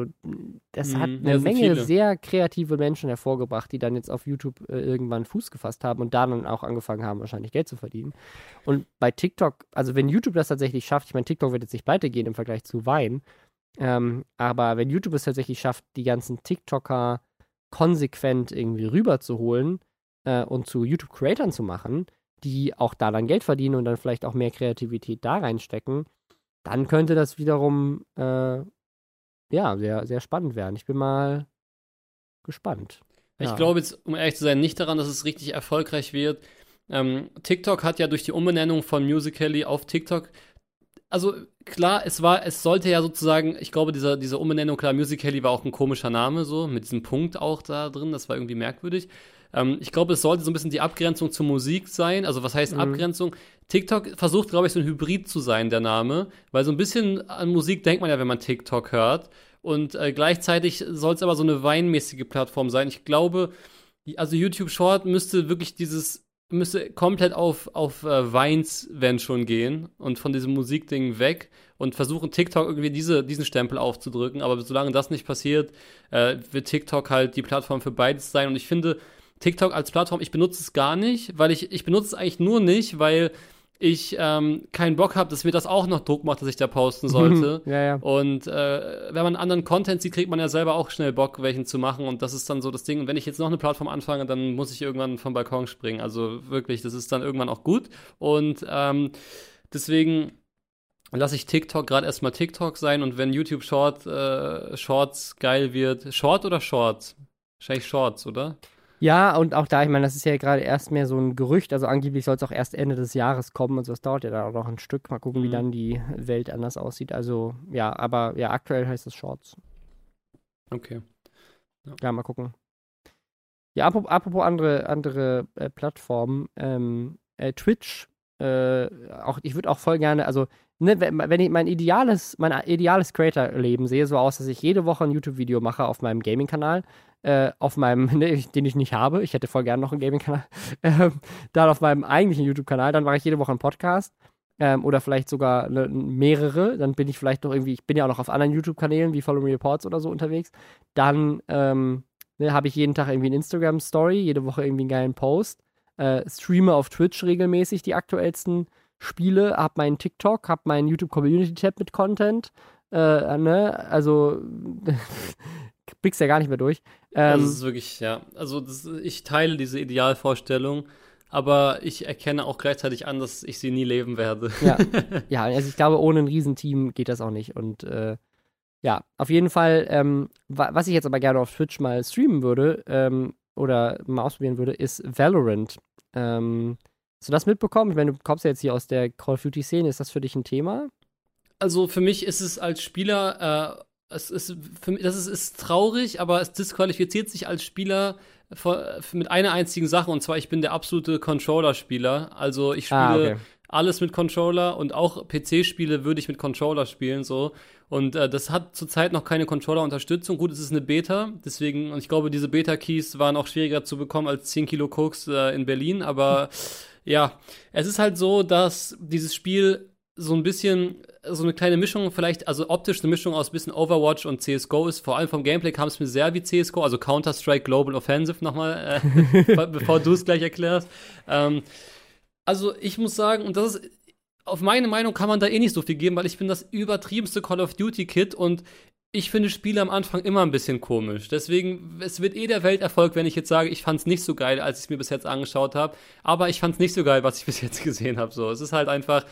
Speaker 2: eine Menge sehr kreative Menschen hervorgebracht, die dann jetzt auf YouTube irgendwann Fuß gefasst haben und dann auch angefangen haben, wahrscheinlich Geld zu verdienen. Und bei TikTok, also wenn YouTube das tatsächlich schafft, ich meine, TikTok wird jetzt nicht pleite gehen im Vergleich zu Vine, aber wenn YouTube es tatsächlich schafft, die ganzen TikToker konsequent irgendwie rüberzuholen und zu YouTube-Creatern zu machen, die auch da dann Geld verdienen und dann vielleicht auch mehr Kreativität da reinstecken, dann könnte das wiederum sehr, sehr spannend werden. Ich bin mal gespannt.
Speaker 3: Ich glaube jetzt, um ehrlich zu sein, nicht daran, dass es richtig erfolgreich wird. TikTok hat ja durch die Umbenennung von Musical.ly auf TikTok, also klar, es sollte ja sozusagen, ich glaube, diese Umbenennung, klar, Musical.ly war auch ein komischer Name, so, mit diesem Punkt auch da drin, das war irgendwie merkwürdig. Ich glaube, es sollte so ein bisschen die Abgrenzung zur Musik sein. Also was heißt Abgrenzung? TikTok versucht, glaube ich, so ein Hybrid zu sein, der Name. Weil so ein bisschen an Musik denkt man ja, wenn man TikTok hört. Und gleichzeitig soll es aber so eine Vine-mäßige Plattform sein. Ich glaube, also YouTube Short müsste komplett auf Vines, wenn schon, gehen. Und von diesem Musikding weg. Und versuchen, TikTok irgendwie diesen Stempel aufzudrücken. Aber solange das nicht passiert, wird TikTok halt die Plattform für beides sein. Und ich finde, TikTok als Plattform, ich benutze es gar nicht, weil ich benutze es eigentlich nur nicht, weil ich keinen Bock habe, dass mir das auch noch Druck macht, dass ich da posten sollte.
Speaker 2: Ja. Und
Speaker 3: wenn man anderen Content sieht, kriegt man ja selber auch schnell Bock, welchen zu machen. Und das ist dann so das Ding. Und wenn ich jetzt noch eine Plattform anfange, dann muss ich irgendwann vom Balkon springen. Also wirklich, das ist dann irgendwann auch gut. Und deswegen lasse ich TikTok gerade erstmal TikTok sein. Und wenn YouTube Shorts geil wird, Short oder Shorts? Wahrscheinlich Shorts, oder?
Speaker 2: Ja, und auch da, ich meine, das ist ja gerade erst mehr so ein Gerücht, also angeblich soll es auch erst Ende des Jahres kommen, also das dauert ja dann auch noch ein Stück, mal gucken, wie dann die Welt anders aussieht, also ja, aber ja, aktuell heißt es Shorts.
Speaker 3: Okay.
Speaker 2: Ja, mal gucken. Ja, apropos andere Plattformen, Twitch, auch, ich würde auch voll gerne, also, ne, wenn ich mein ideales Creator-Leben sehe, so aus, dass ich jede Woche ein YouTube-Video mache auf meinem Gaming-Kanal, auf meinem, ne, den ich nicht habe, ich hätte voll gerne noch einen Gaming-Kanal, dann auf meinem eigentlichen YouTube-Kanal, dann mache ich jede Woche einen Podcast, oder vielleicht sogar mehrere, dann bin ich vielleicht noch irgendwie, ich bin ja auch noch auf anderen YouTube-Kanälen wie Follow Me Reports oder so unterwegs, dann habe ich jeden Tag irgendwie eine Instagram-Story, jede Woche irgendwie einen geilen Post, streame auf Twitch regelmäßig die aktuellsten Spiele, hab meinen TikTok, hab meinen YouTube-Community-Tab mit Content, ne, also blickst ja gar nicht mehr durch.
Speaker 3: Das ist wirklich, ja, also ich teile diese Idealvorstellung, aber ich erkenne auch gleichzeitig an, dass ich sie nie leben werde.
Speaker 2: Ja, also ich glaube, ohne ein Riesenteam geht das auch nicht und ja, auf jeden Fall, was ich jetzt aber gerne auf Twitch mal streamen würde, oder mal ausprobieren würde, ist Valorant. Hast du das mitbekommen? Ich meine, du kommst ja jetzt hier aus der Call of Duty-Szene. Ist das für dich ein Thema?
Speaker 3: Also für mich ist es als Spieler, es ist traurig, aber es disqualifiziert sich als Spieler mit einer einzigen Sache, und zwar, ich bin der absolute Controller-Spieler. Also ich spiele alles mit Controller, und auch PC-Spiele würde ich mit Controller spielen, so. Und das hat zurzeit noch keine Controller-Unterstützung. Gut, es ist eine Beta, deswegen, und ich glaube, diese Beta-Keys waren auch schwieriger zu bekommen als 10 Kilo Koks in Berlin, aber ja, es ist halt so, dass dieses Spiel so ein bisschen, so eine kleine Mischung vielleicht, also optisch eine Mischung aus ein bisschen Overwatch und CSGO ist. Vor allem vom Gameplay kam es mir sehr wie CSGO, also Counter-Strike Global Offensive nochmal, bevor du es gleich erklärst. Also ich muss sagen, und das ist, auf meine Meinung kann man da eh nicht so viel geben, weil ich bin das übertriebenste Call of Duty-Kid und ich finde Spiele am Anfang immer ein bisschen komisch. Deswegen, es wird eh der Welterfolg, wenn ich jetzt sage, ich fand's nicht so geil, als ich es mir bis jetzt angeschaut habe. Aber ich fand's nicht so geil, was ich bis jetzt gesehen habe. So, es ist halt einfach,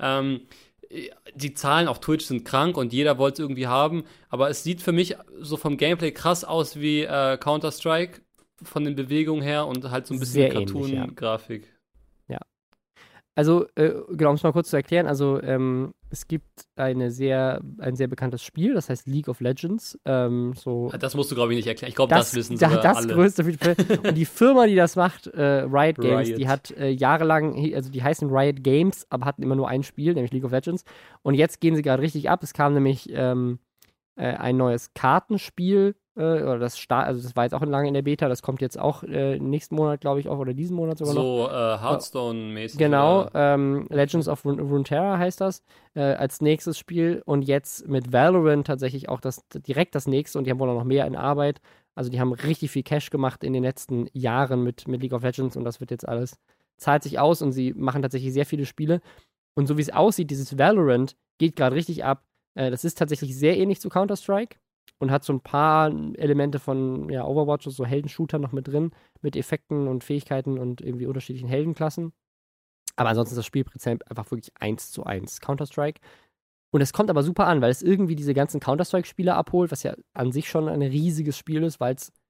Speaker 3: die Zahlen auf Twitch sind krank und jeder wollte es irgendwie haben. Aber es sieht für mich so vom Gameplay krass aus wie Counter-Strike. von den Bewegungen her und halt so ein bisschen Cartoon-Grafik.
Speaker 2: Ja. Also, genau, um es mal kurz zu erklären, also es gibt ein sehr bekanntes Spiel, das heißt League of Legends.
Speaker 3: Das musst du, glaube ich, nicht erklären. Ich glaube, das wissen sogar
Speaker 2: das
Speaker 3: alle.
Speaker 2: Größte und die Firma, die das macht, Riot Games, die hat jahrelang, also die heißen Riot Games, aber hatten immer nur ein Spiel, nämlich League of Legends. Und jetzt gehen sie gerade richtig ab. Es kam nämlich ein neues Kartenspiel, das war jetzt auch lange in der Beta, das kommt jetzt auch nächsten Monat, glaube ich, auch, oder diesen Monat sogar noch.
Speaker 3: So Hearthstone-mäßig.
Speaker 2: Genau, Legends of Runeterra heißt das, als nächstes Spiel und jetzt mit Valorant tatsächlich auch direkt das nächste und die haben wohl noch mehr in Arbeit. Also die haben richtig viel Cash gemacht in den letzten Jahren mit League of Legends und das wird jetzt alles, zahlt sich aus und sie machen tatsächlich sehr viele Spiele. Und so wie es aussieht, dieses Valorant geht gerade richtig ab. Das ist tatsächlich sehr ähnlich zu Counter-Strike und hat so ein paar Elemente von Overwatch, so Heldenshooter noch mit drin, mit Effekten und Fähigkeiten und irgendwie unterschiedlichen Heldenklassen. Aber ansonsten ist das Spielprinzip einfach wirklich 1:1 Counter-Strike. Und es kommt aber super an, weil es irgendwie diese ganzen Counter-Strike-Spiele abholt, was ja an sich schon ein riesiges Spiel ist, weil es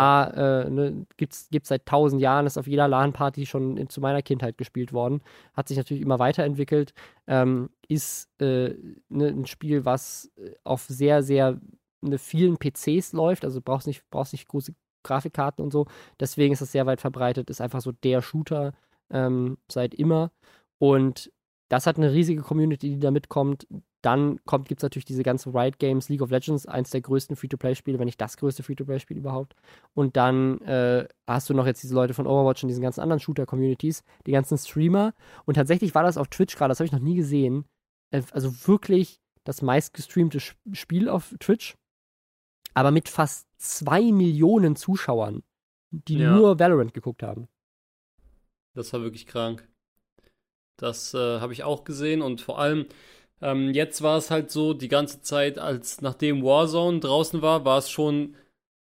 Speaker 2: gibt's seit 1000 Jahren, ist auf jeder LAN-Party schon zu meiner Kindheit gespielt worden, hat sich natürlich immer weiterentwickelt, ist ein Spiel, was auf sehr, sehr vielen PCs läuft, also brauchst nicht große Grafikkarten und so, deswegen ist das sehr weit verbreitet, ist einfach so der Shooter seit immer und das hat eine riesige Community, die da mitkommt. Dann gibt es natürlich diese ganzen Riot Games, League of Legends, eins der größten Free-to-Play-Spiele, wenn nicht das größte Free-to-Play-Spiel überhaupt. Und dann hast du noch jetzt diese Leute von Overwatch und diesen ganzen anderen Shooter-Communities, die ganzen Streamer. Und tatsächlich war das auf Twitch gerade, das habe ich noch nie gesehen, also wirklich das meistgestreamte Spiel auf Twitch, aber mit fast 2 Millionen Zuschauern, die nur Valorant geguckt haben.
Speaker 3: Das war wirklich krank. Das habe ich auch gesehen und vor allem jetzt war es halt so, die ganze Zeit, nachdem Warzone draußen war es schon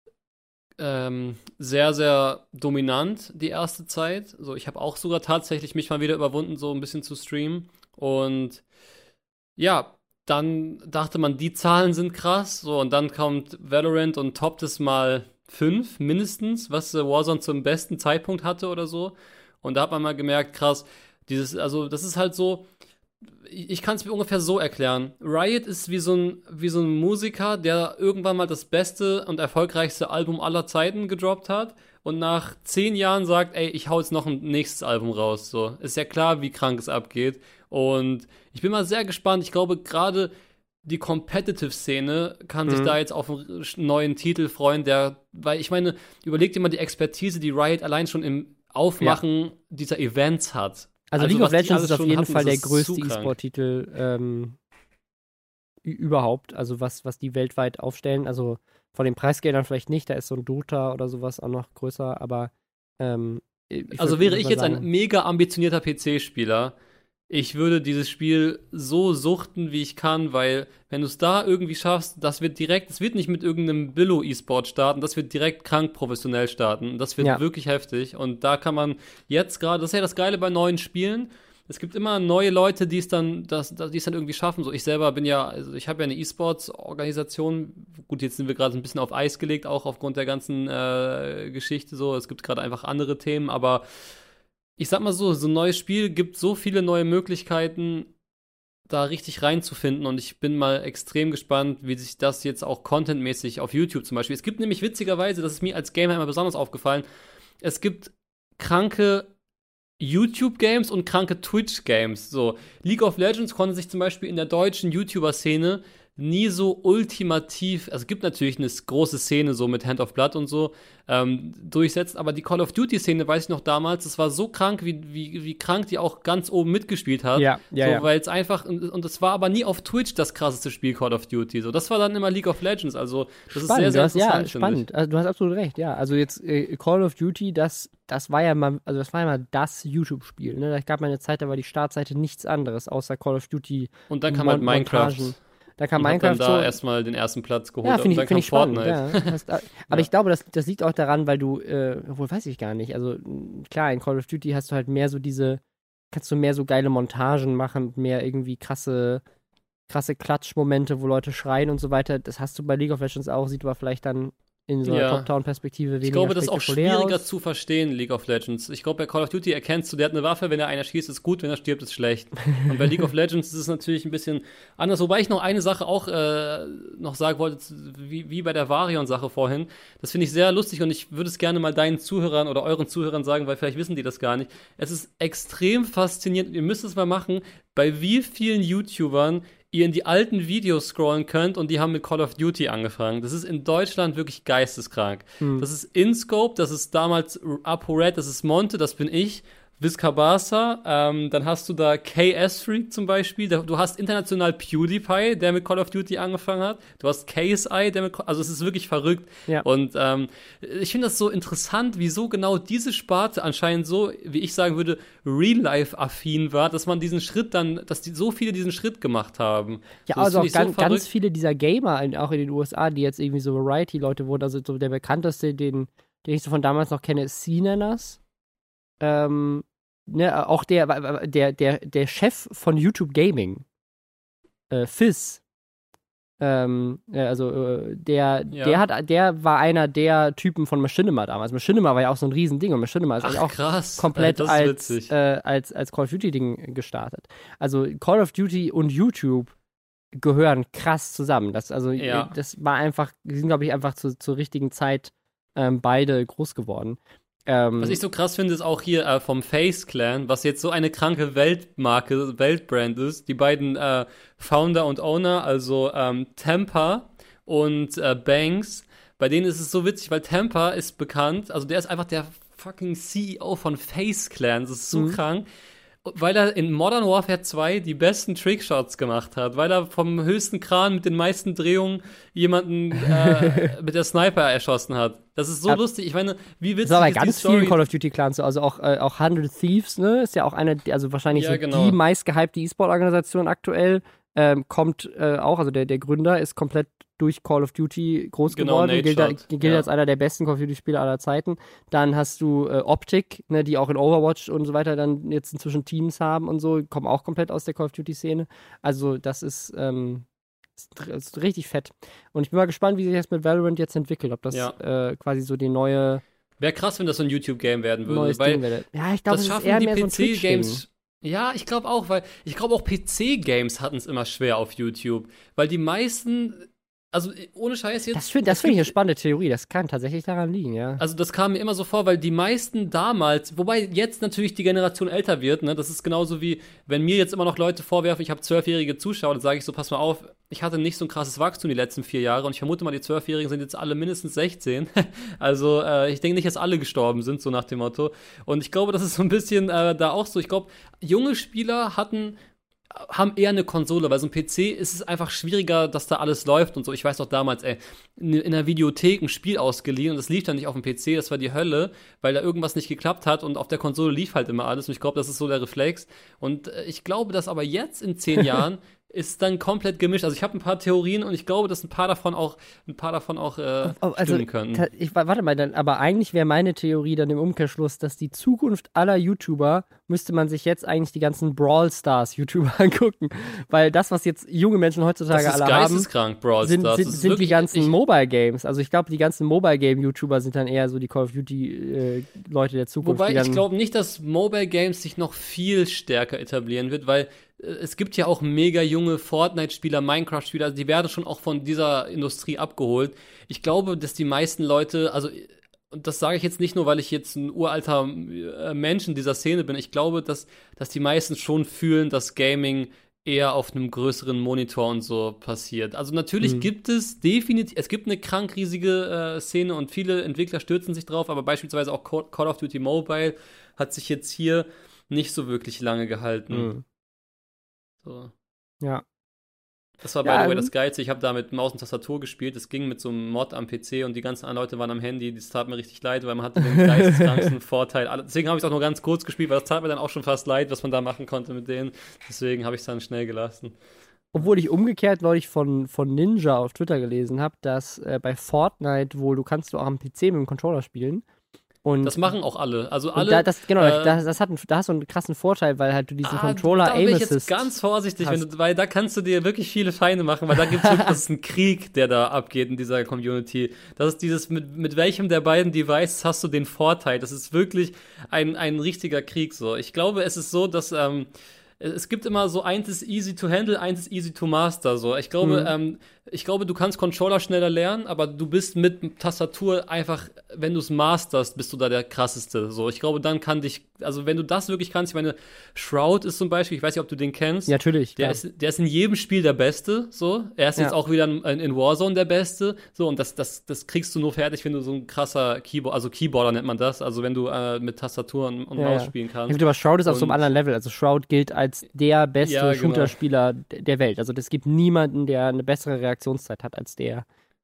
Speaker 3: sehr, sehr dominant, die erste Zeit. So, ich habe auch sogar tatsächlich mich mal wieder überwunden, so ein bisschen zu streamen. Und ja, dann dachte man, die Zahlen sind krass. So, und dann kommt Valorant und toppt es mal 5 mindestens, was Warzone zum besten Zeitpunkt hatte oder so. Und da hat man mal gemerkt, krass, das ist halt so, ich kann es mir ungefähr so erklären. Riot ist wie so ein Musiker, der irgendwann mal das beste und erfolgreichste Album aller Zeiten gedroppt hat und nach 10 Jahren sagt, ey, ich hau jetzt noch ein nächstes Album raus. So, ist ja klar, wie krank es abgeht. Und ich bin mal sehr gespannt. Ich glaube, gerade die Competitive-Szene kann sich da jetzt auf einen neuen Titel freuen, weil ich meine, überleg dir mal die Expertise, die Riot allein schon im Aufmachen dieser Events hat.
Speaker 2: Also League of Legends ist auf jeden Fall der größte E-Sport-Titel überhaupt, also was die weltweit aufstellen. Also von den Preisgeldern vielleicht nicht, da ist so ein Dota oder sowas auch noch größer, aber
Speaker 3: wäre ich jetzt ein mega ambitionierter PC-Spieler, ich würde dieses Spiel so suchten, wie ich kann, weil wenn du es da irgendwie schaffst, das wird nicht mit irgendeinem Billo-E-Sport starten, das wird direkt krank professionell starten. Das wird wirklich heftig und da kann man jetzt gerade, das ist ja das Geile bei neuen Spielen, es gibt immer neue Leute, die es dann irgendwie schaffen. So, ich selber ich habe ja eine E-Sports-Organisation, gut, jetzt sind wir gerade ein bisschen auf Eis gelegt, auch aufgrund der ganzen Geschichte so, es gibt gerade einfach andere Themen, aber ich sag mal so ein neues Spiel gibt so viele neue Möglichkeiten, da richtig reinzufinden und ich bin mal extrem gespannt, wie sich das jetzt auch contentmäßig auf YouTube zum Beispiel. Es gibt nämlich witzigerweise, das ist mir als Gamer immer besonders aufgefallen, es gibt kranke YouTube-Games und kranke Twitch-Games. So, League of Legends konnte sich zum Beispiel in der deutschen YouTuber-Szene nie so ultimativ, also es gibt natürlich eine große Szene so mit Hand of Blood und so durchsetzt, aber die Call of Duty-Szene, weiß ich noch damals, das war so krank, wie krank die auch ganz oben mitgespielt hat. Weil es einfach, und es war aber nie auf Twitch das krasseste Spiel Call of Duty. So, das war dann immer League of Legends, also das
Speaker 2: spannend,
Speaker 3: ist sehr, sehr interessant.
Speaker 2: Ja, spannend. Also, du hast absolut recht, ja. Also jetzt Call of Duty, das war ja mal das YouTube-Spiel. Ne? Da gab mal eine Zeit, da war die Startseite nichts anderes, außer Call of Duty.
Speaker 3: Und dann kam halt Minecraft.
Speaker 2: Da kam Minecraft
Speaker 3: dann da erstmal den ersten Platz geholt.
Speaker 2: Ja, finde ich spannend.
Speaker 3: Fortnite.
Speaker 2: Ja. Aber ich glaube, das liegt auch daran, weil du, obwohl weiß ich gar nicht, also klar, in Call of Duty hast du halt mehr so kannst du mehr so geile Montagen machen, mehr irgendwie krasse Klatschmomente, wo Leute schreien und so weiter. Das hast du bei League of Legends auch, sieht aber vielleicht dann in so einer Top-Down-Perspektive weniger
Speaker 3: Ich glaube, das ist auch
Speaker 2: spektakulär
Speaker 3: schwieriger
Speaker 2: aus.
Speaker 3: zu verstehen, League of Legends. Ich glaube, bei Call of Duty erkennst du, der hat eine Waffe, wenn er einer schießt, ist gut, wenn er stirbt, ist schlecht. Und bei League of Legends ist es natürlich ein bisschen anders. Wobei ich noch eine Sache auch noch sagen wollte, wie bei der Varion-Sache vorhin. Das finde ich sehr lustig und ich würde es gerne mal deinen Zuhörern oder euren Zuhörern sagen, weil vielleicht wissen die das gar nicht. Es ist extrem faszinierend, ihr müsst es mal machen, bei wie vielen YouTubern ihr in die alten Videos scrollen könnt und die haben mit Call of Duty angefangen. Das ist in Deutschland wirklich geisteskrank. Das ist InScope, das ist damals ApoRed, das ist Monte, das bin ich, Viscabasa, dann hast du da KS-Freak zum Beispiel, du hast international PewDiePie, der mit Call of Duty angefangen hat, du hast KSI, also es ist wirklich verrückt. Ja. Und ich finde das so interessant, wieso genau diese Sparte anscheinend so, wie ich sagen würde, Real-Life-affin war, dass man diesen Schritt dann, so viele diesen Schritt gemacht haben.
Speaker 2: Ja,
Speaker 3: so,
Speaker 2: also auch ganz viele dieser Gamer, auch in den USA, die jetzt irgendwie so Variety-Leute wurden, also so der bekannteste, den ich so von damals noch kenne, ist C-Nanners. Auch der Chef von YouTube Gaming, Fizz, der war einer der Typen von Machinima damals. Machinima war ja auch so ein Riesending und Machinima ist eigentlich auch
Speaker 3: krass.
Speaker 2: komplett als Call of Duty-Ding gestartet. Also Call of Duty und YouTube gehören krass zusammen. Das war einfach, die sind, glaube ich, einfach zur richtigen Zeit beide groß geworden.
Speaker 3: Was ich so krass finde, ist auch hier vom Face Clan, was jetzt so eine kranke Weltbrand ist. Die beiden Founder und Owner, also Tempa und Banks, bei denen ist es so witzig, weil Tempa ist bekannt, also der ist einfach der fucking CEO von Face Clan, das ist so krank. Weil er in Modern Warfare 2 die besten Trickshots gemacht hat, weil er vom höchsten Kran mit den meisten Drehungen jemanden mit der Sniper erschossen hat. Das ist so lustig. Ich meine, wie witzig ist die Story?
Speaker 2: Das war bei ganz vielen Call of Duty Clans so. Also auch 100 Thieves, ne? Ist ja auch eine, also wahrscheinlich die meistgehypte E-Sport-Organisation aktuell. Kommt auch, also der Gründer ist komplett durch Call of Duty groß geworden, gilt als einer der besten Call of Duty-Spieler aller Zeiten. Dann hast du Optic, ne, die auch in Overwatch und so weiter dann jetzt inzwischen Teams haben und so, kommen auch komplett aus der Call of Duty-Szene. Also das ist richtig fett. Und ich bin mal gespannt, wie sich das mit Valorant jetzt entwickelt, ob das quasi so die neue...
Speaker 3: Wäre krass, wenn das so ein YouTube-Game werden würde.
Speaker 2: Ja, ich glaube, das ist eher mehr so ein
Speaker 3: PC-Games. Ja, ich glaube auch, weil ich glaube auch PC-Games hatten es immer schwer auf YouTube, weil die meisten, also ohne Scheiß jetzt.
Speaker 2: Das finde ich eine spannende Theorie, das kann tatsächlich daran liegen, ja.
Speaker 3: Also das kam mir immer so vor, weil die meisten damals, wobei jetzt natürlich die Generation älter wird, ne, das ist genauso wie, wenn mir jetzt immer noch Leute vorwerfen, ich habe 12-jährige Zuschauer, dann sage ich so, pass mal auf, ich hatte nicht so ein krasses Wachstum die letzten 4 Jahre und ich vermute mal, die 12-Jährigen sind jetzt alle mindestens 16. Also ich denke nicht, dass alle gestorben sind, so nach dem Motto. Und ich glaube, das ist so ein bisschen da auch so. Ich glaube, junge Spieler haben eher eine Konsole, weil so ein PC ist es einfach schwieriger, dass da alles läuft und so. Ich weiß noch damals, in der Videothek ein Spiel ausgeliehen und das lief dann nicht auf dem PC, das war die Hölle, weil da irgendwas nicht geklappt hat und auf der Konsole lief halt immer alles und ich glaube, das ist so der Reflex. Und ich glaube, dass aber jetzt in 10 Jahren ist dann komplett gemischt. Also ich habe ein paar Theorien und ich glaube, dass ein paar davon auch stimmen können.
Speaker 2: Warte mal, aber eigentlich wäre meine Theorie dann im Umkehrschluss, dass die Zukunft aller YouTuber, müsste man sich jetzt eigentlich die ganzen Brawl-Stars-YouTuber angucken. Weil das, was jetzt junge Menschen heutzutage alle haben, sind die ganzen Mobile-Games. Also ich glaube, die ganzen Mobile-Game-YouTuber sind dann eher so die Call of Duty-Leute der Zukunft.
Speaker 3: Wobei ich glaube nicht, dass Mobile-Games sich noch viel stärker etablieren wird, weil es gibt ja auch mega junge Fortnite-Spieler, Minecraft-Spieler, also die werden schon auch von dieser Industrie abgeholt. Ich glaube, dass die meisten Leute, also, und das sage ich jetzt nicht nur, weil ich jetzt ein uralter Mensch in dieser Szene bin, ich glaube, dass die meisten schon fühlen, dass Gaming eher auf einem größeren Monitor und so passiert. Also natürlich gibt es eine krank riesige Szene und viele Entwickler stürzen sich drauf, aber beispielsweise auch Call of Duty Mobile hat sich jetzt hier nicht so wirklich lange gehalten. So.
Speaker 2: Ja.
Speaker 3: Das war by the way das Geilste. Ich habe da mit Maus und Tastatur gespielt. Das ging mit so einem Mod am PC und die ganzen anderen Leute waren am Handy. Das tat mir richtig leid, weil man hatte den geisteskranksten Vorteil. Deswegen habe ich es auch nur ganz kurz gespielt, weil das tat mir dann auch schon fast leid, was man da machen konnte mit denen. Deswegen habe ich es dann schnell gelassen.
Speaker 2: Obwohl ich umgekehrt neulich von Ninja auf Twitter gelesen habe, dass bei Fortnite wohl, du kannst auch am PC mit dem Controller spielen. Und
Speaker 3: das machen auch alle. Also alle.
Speaker 2: da hast du einen krassen Vorteil, weil halt du diesen Controller
Speaker 3: Aim Assist.
Speaker 2: Ich jetzt
Speaker 3: ganz vorsichtig, weil da kannst du dir wirklich viele Feinde machen, weil da gibt es wirklich, das ist ein Krieg, der da abgeht in dieser Community. Das ist dieses, mit welchem der beiden Devices hast du den Vorteil? Das ist wirklich ein richtiger Krieg so. Ich glaube, es ist so, dass es gibt immer so, eins ist easy to handle, eins ist easy to master. So. Ich glaube, du kannst Controller schneller lernen, aber du bist mit Tastatur einfach, wenn du es masterst, bist du da der krasseste. So. Ich glaube, dann also wenn du das wirklich kannst, ich meine, Shroud ist zum Beispiel, ich weiß nicht, ob du den kennst.
Speaker 2: Ja, natürlich.
Speaker 3: Der ist in jedem Spiel der Beste, so. Er ist jetzt auch wieder in Warzone der Beste, so. Und das kriegst du nur fertig, wenn du so ein krasser Keyboarder nennt man das, also wenn du mit Tastatur und Maus spielen kannst.
Speaker 2: Aber Shroud ist auf so einem anderen Level, also Shroud gilt als der beste Shooter-Spieler der Welt. Also es gibt niemanden, der eine bessere Reaktionszeit hat als der,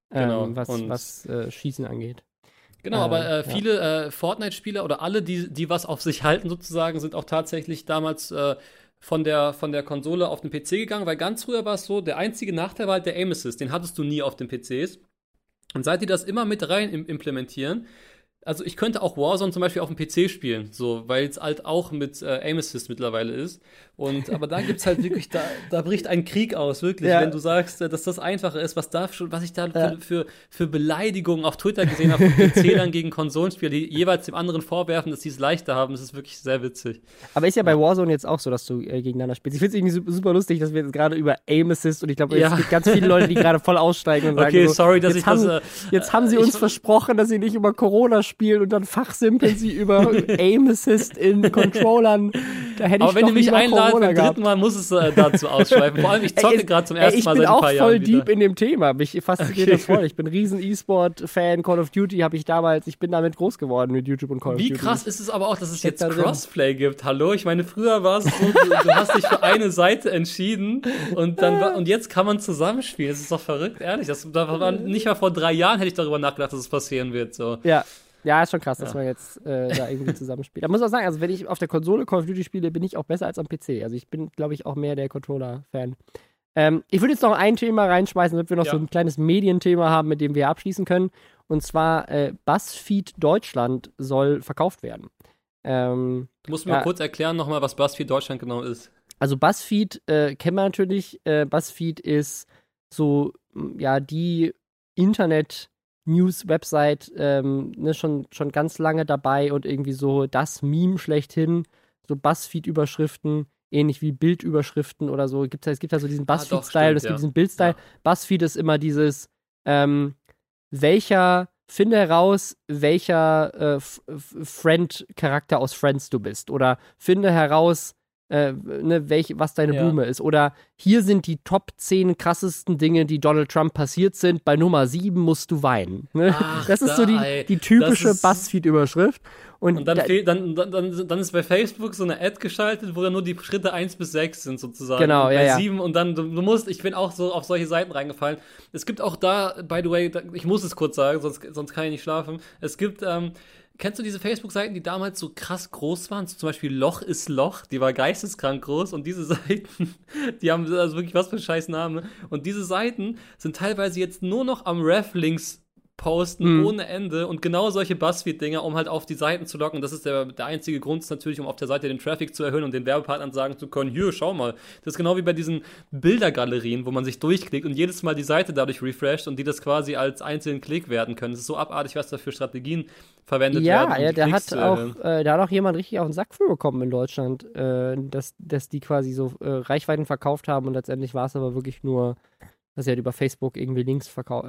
Speaker 2: was Schießen angeht.
Speaker 3: Genau, aber viele Fortnite-Spieler oder alle, die was auf sich halten sozusagen, sind auch tatsächlich damals von der Konsole auf den PC gegangen, weil ganz früher war es so, der einzige Nachteil war halt der Aim Assist, den hattest du nie auf den PCs. Und seit die das immer mit rein implementieren, also ich könnte auch Warzone zum Beispiel auf dem PC spielen, so, weil es halt auch mit Aim Assist mittlerweile ist. Aber da gibt's halt wirklich, da bricht ein Krieg aus, wirklich, wenn du sagst, dass das einfacher ist, was ich da für Beleidigungen auf Twitter gesehen habe, von PC dann gegen Konsolenspieler, die jeweils dem anderen vorwerfen, dass sie es leichter haben, das ist wirklich sehr witzig.
Speaker 2: Aber ist ja bei Warzone jetzt auch so, dass du gegeneinander spielst. Ich finde es irgendwie super lustig, dass wir jetzt gerade über Aim Assist und ich glaube, es gibt ganz viele Leute, die gerade voll aussteigen und sagen,
Speaker 3: okay, sorry, dass
Speaker 2: jetzt haben sie uns versprochen, dass sie nicht über Corona spielen und dann fachsimpeln sie über Aim Assist in Controllern. Da hätte
Speaker 3: aber
Speaker 2: ich
Speaker 3: wenn du mich einladest beim
Speaker 2: gehabt.
Speaker 3: dritten Mal, muss es dazu ausschweifen. Vor allem, ich zocke gerade zum ersten Mal seit ein paar Jahren.
Speaker 2: Ich bin auch voll deep in dem Thema. Mich fasziniert das voll. Ich bin ein riesen E-Sport-Fan. Call of Duty ich bin damit groß geworden mit YouTube und Call of Duty.
Speaker 3: Wie krass ist es aber auch, dass es jetzt Crossplay gibt. Hallo? Ich meine, früher war es so, du hast dich für eine Seite entschieden und jetzt kann man zusammenspielen. Das ist doch verrückt, ehrlich. Da war nicht mal vor 3 Jahren hätte ich darüber nachgedacht, dass es passieren wird. So.
Speaker 2: Ja, ist schon krass, dass man jetzt da irgendwie zusammenspielt. Da muss ich auch sagen, also wenn ich auf der Konsole Call of Duty spiele, bin ich auch besser als am PC. Also ich bin, glaube ich, auch mehr der Controller-Fan. Ich würde jetzt noch ein Thema reinschmeißen, damit wir noch so ein kleines Medienthema haben, mit dem wir abschließen können. Und zwar BuzzFeed Deutschland soll verkauft werden. Du
Speaker 3: musst mir kurz erklären nochmal, was BuzzFeed Deutschland genau ist.
Speaker 2: Also BuzzFeed kennen wir natürlich. BuzzFeed ist so, die Internet-News-Website, schon ganz lange dabei und irgendwie so das Meme schlechthin, so BuzzFeed-Überschriften, ähnlich wie Bildüberschriften oder so. Es gibt halt so diesen BuzzFeed-Style, es gibt diesen Bild-Style. Ja. BuzzFeed ist immer dieses, finde heraus, welcher Friend-Charakter aus Friends du bist. Oder finde heraus, was deine Blume ist. Oder hier sind die Top 10 krassesten Dinge, die Donald Trump passiert sind. Bei Nummer 7 musst du weinen. Ne?
Speaker 3: Ach,
Speaker 2: das ist so die typische BuzzFeed-Überschrift. Und
Speaker 3: dann ist bei Facebook so eine Ad geschaltet, wo dann nur die Schritte 1 bis 6 sind sozusagen.
Speaker 2: Genau,
Speaker 3: und bei 7 und dann, ich bin auch so auf solche Seiten reingefallen. Es gibt auch da, by the way, ich muss es kurz sagen, sonst kann ich nicht schlafen. Es gibt, kennst du diese Facebook-Seiten, die damals so krass groß waren? So zum Beispiel Loch ist Loch, die war geisteskrank groß und diese Seiten, die haben also wirklich was für ein scheiß Name. Und diese Seiten sind teilweise jetzt nur noch am Ref-Links posten ohne Ende und genau solche Buzzfeed-Dinger, um halt auf die Seiten zu locken. Das ist der einzige Grund natürlich, um auf der Seite den Traffic zu erhöhen und den Werbepartnern sagen zu können, hier, schau mal. Das ist genau wie bei diesen Bildergalerien, wo man sich durchklickt und jedes Mal die Seite dadurch refresht und die das quasi als einzelnen Klick werden können. Das ist so abartig, was da für Strategien verwendet werden.
Speaker 2: Ja, da hat auch jemand richtig auf den Sack für bekommen in Deutschland, dass die quasi so Reichweiten verkauft haben und letztendlich war es aber wirklich nur, dass sie halt über Facebook irgendwie Links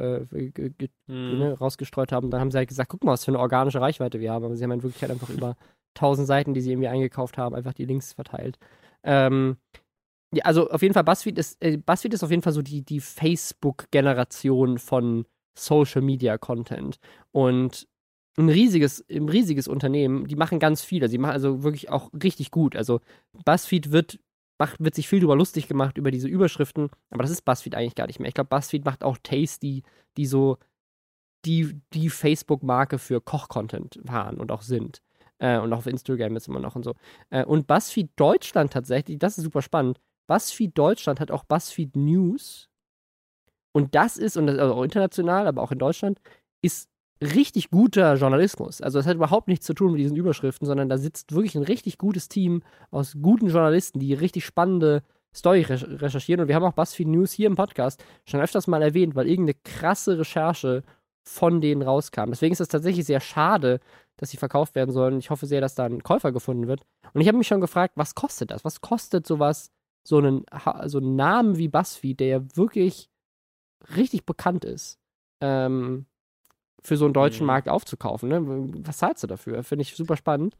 Speaker 2: rausgestreut haben. Dann haben sie halt gesagt, guck mal, was für eine organische Reichweite wir haben. Aber sie haben in Wirklichkeit einfach über 1000 Seiten, die sie irgendwie eingekauft haben, einfach die Links verteilt. Also auf jeden Fall, BuzzFeed ist auf jeden Fall so die Facebook-Generation von Social-Media-Content. Und ein riesiges Unternehmen, die machen ganz viel. Also die machen also wirklich auch richtig gut. Also BuzzFeed wird sich viel drüber lustig gemacht, über diese Überschriften, aber das ist BuzzFeed eigentlich gar nicht mehr. Ich glaube, BuzzFeed macht auch Tasty, die so die Facebook-Marke für Koch-Content waren und auch sind. Und auch auf Instagram ist immer noch und so. Und BuzzFeed Deutschland tatsächlich, das ist super spannend, BuzzFeed Deutschland hat auch BuzzFeed News und das ist, also auch international, aber auch in Deutschland, ist richtig guter Journalismus. Also das hat überhaupt nichts zu tun mit diesen Überschriften, sondern da sitzt wirklich ein richtig gutes Team aus guten Journalisten, die richtig spannende Story recherchieren. Und wir haben auch BuzzFeed News hier im Podcast schon öfters mal erwähnt, weil irgendeine krasse Recherche von denen rauskam. Deswegen ist es tatsächlich sehr schade, dass sie verkauft werden sollen. Ich hoffe sehr, dass da ein Käufer gefunden wird. Und ich habe mich schon gefragt, was kostet das? Was kostet sowas, so einen Namen wie BuzzFeed, der ja wirklich richtig bekannt ist, für so einen deutschen Markt aufzukaufen? Ne? Was zahlst du dafür? Finde ich super spannend.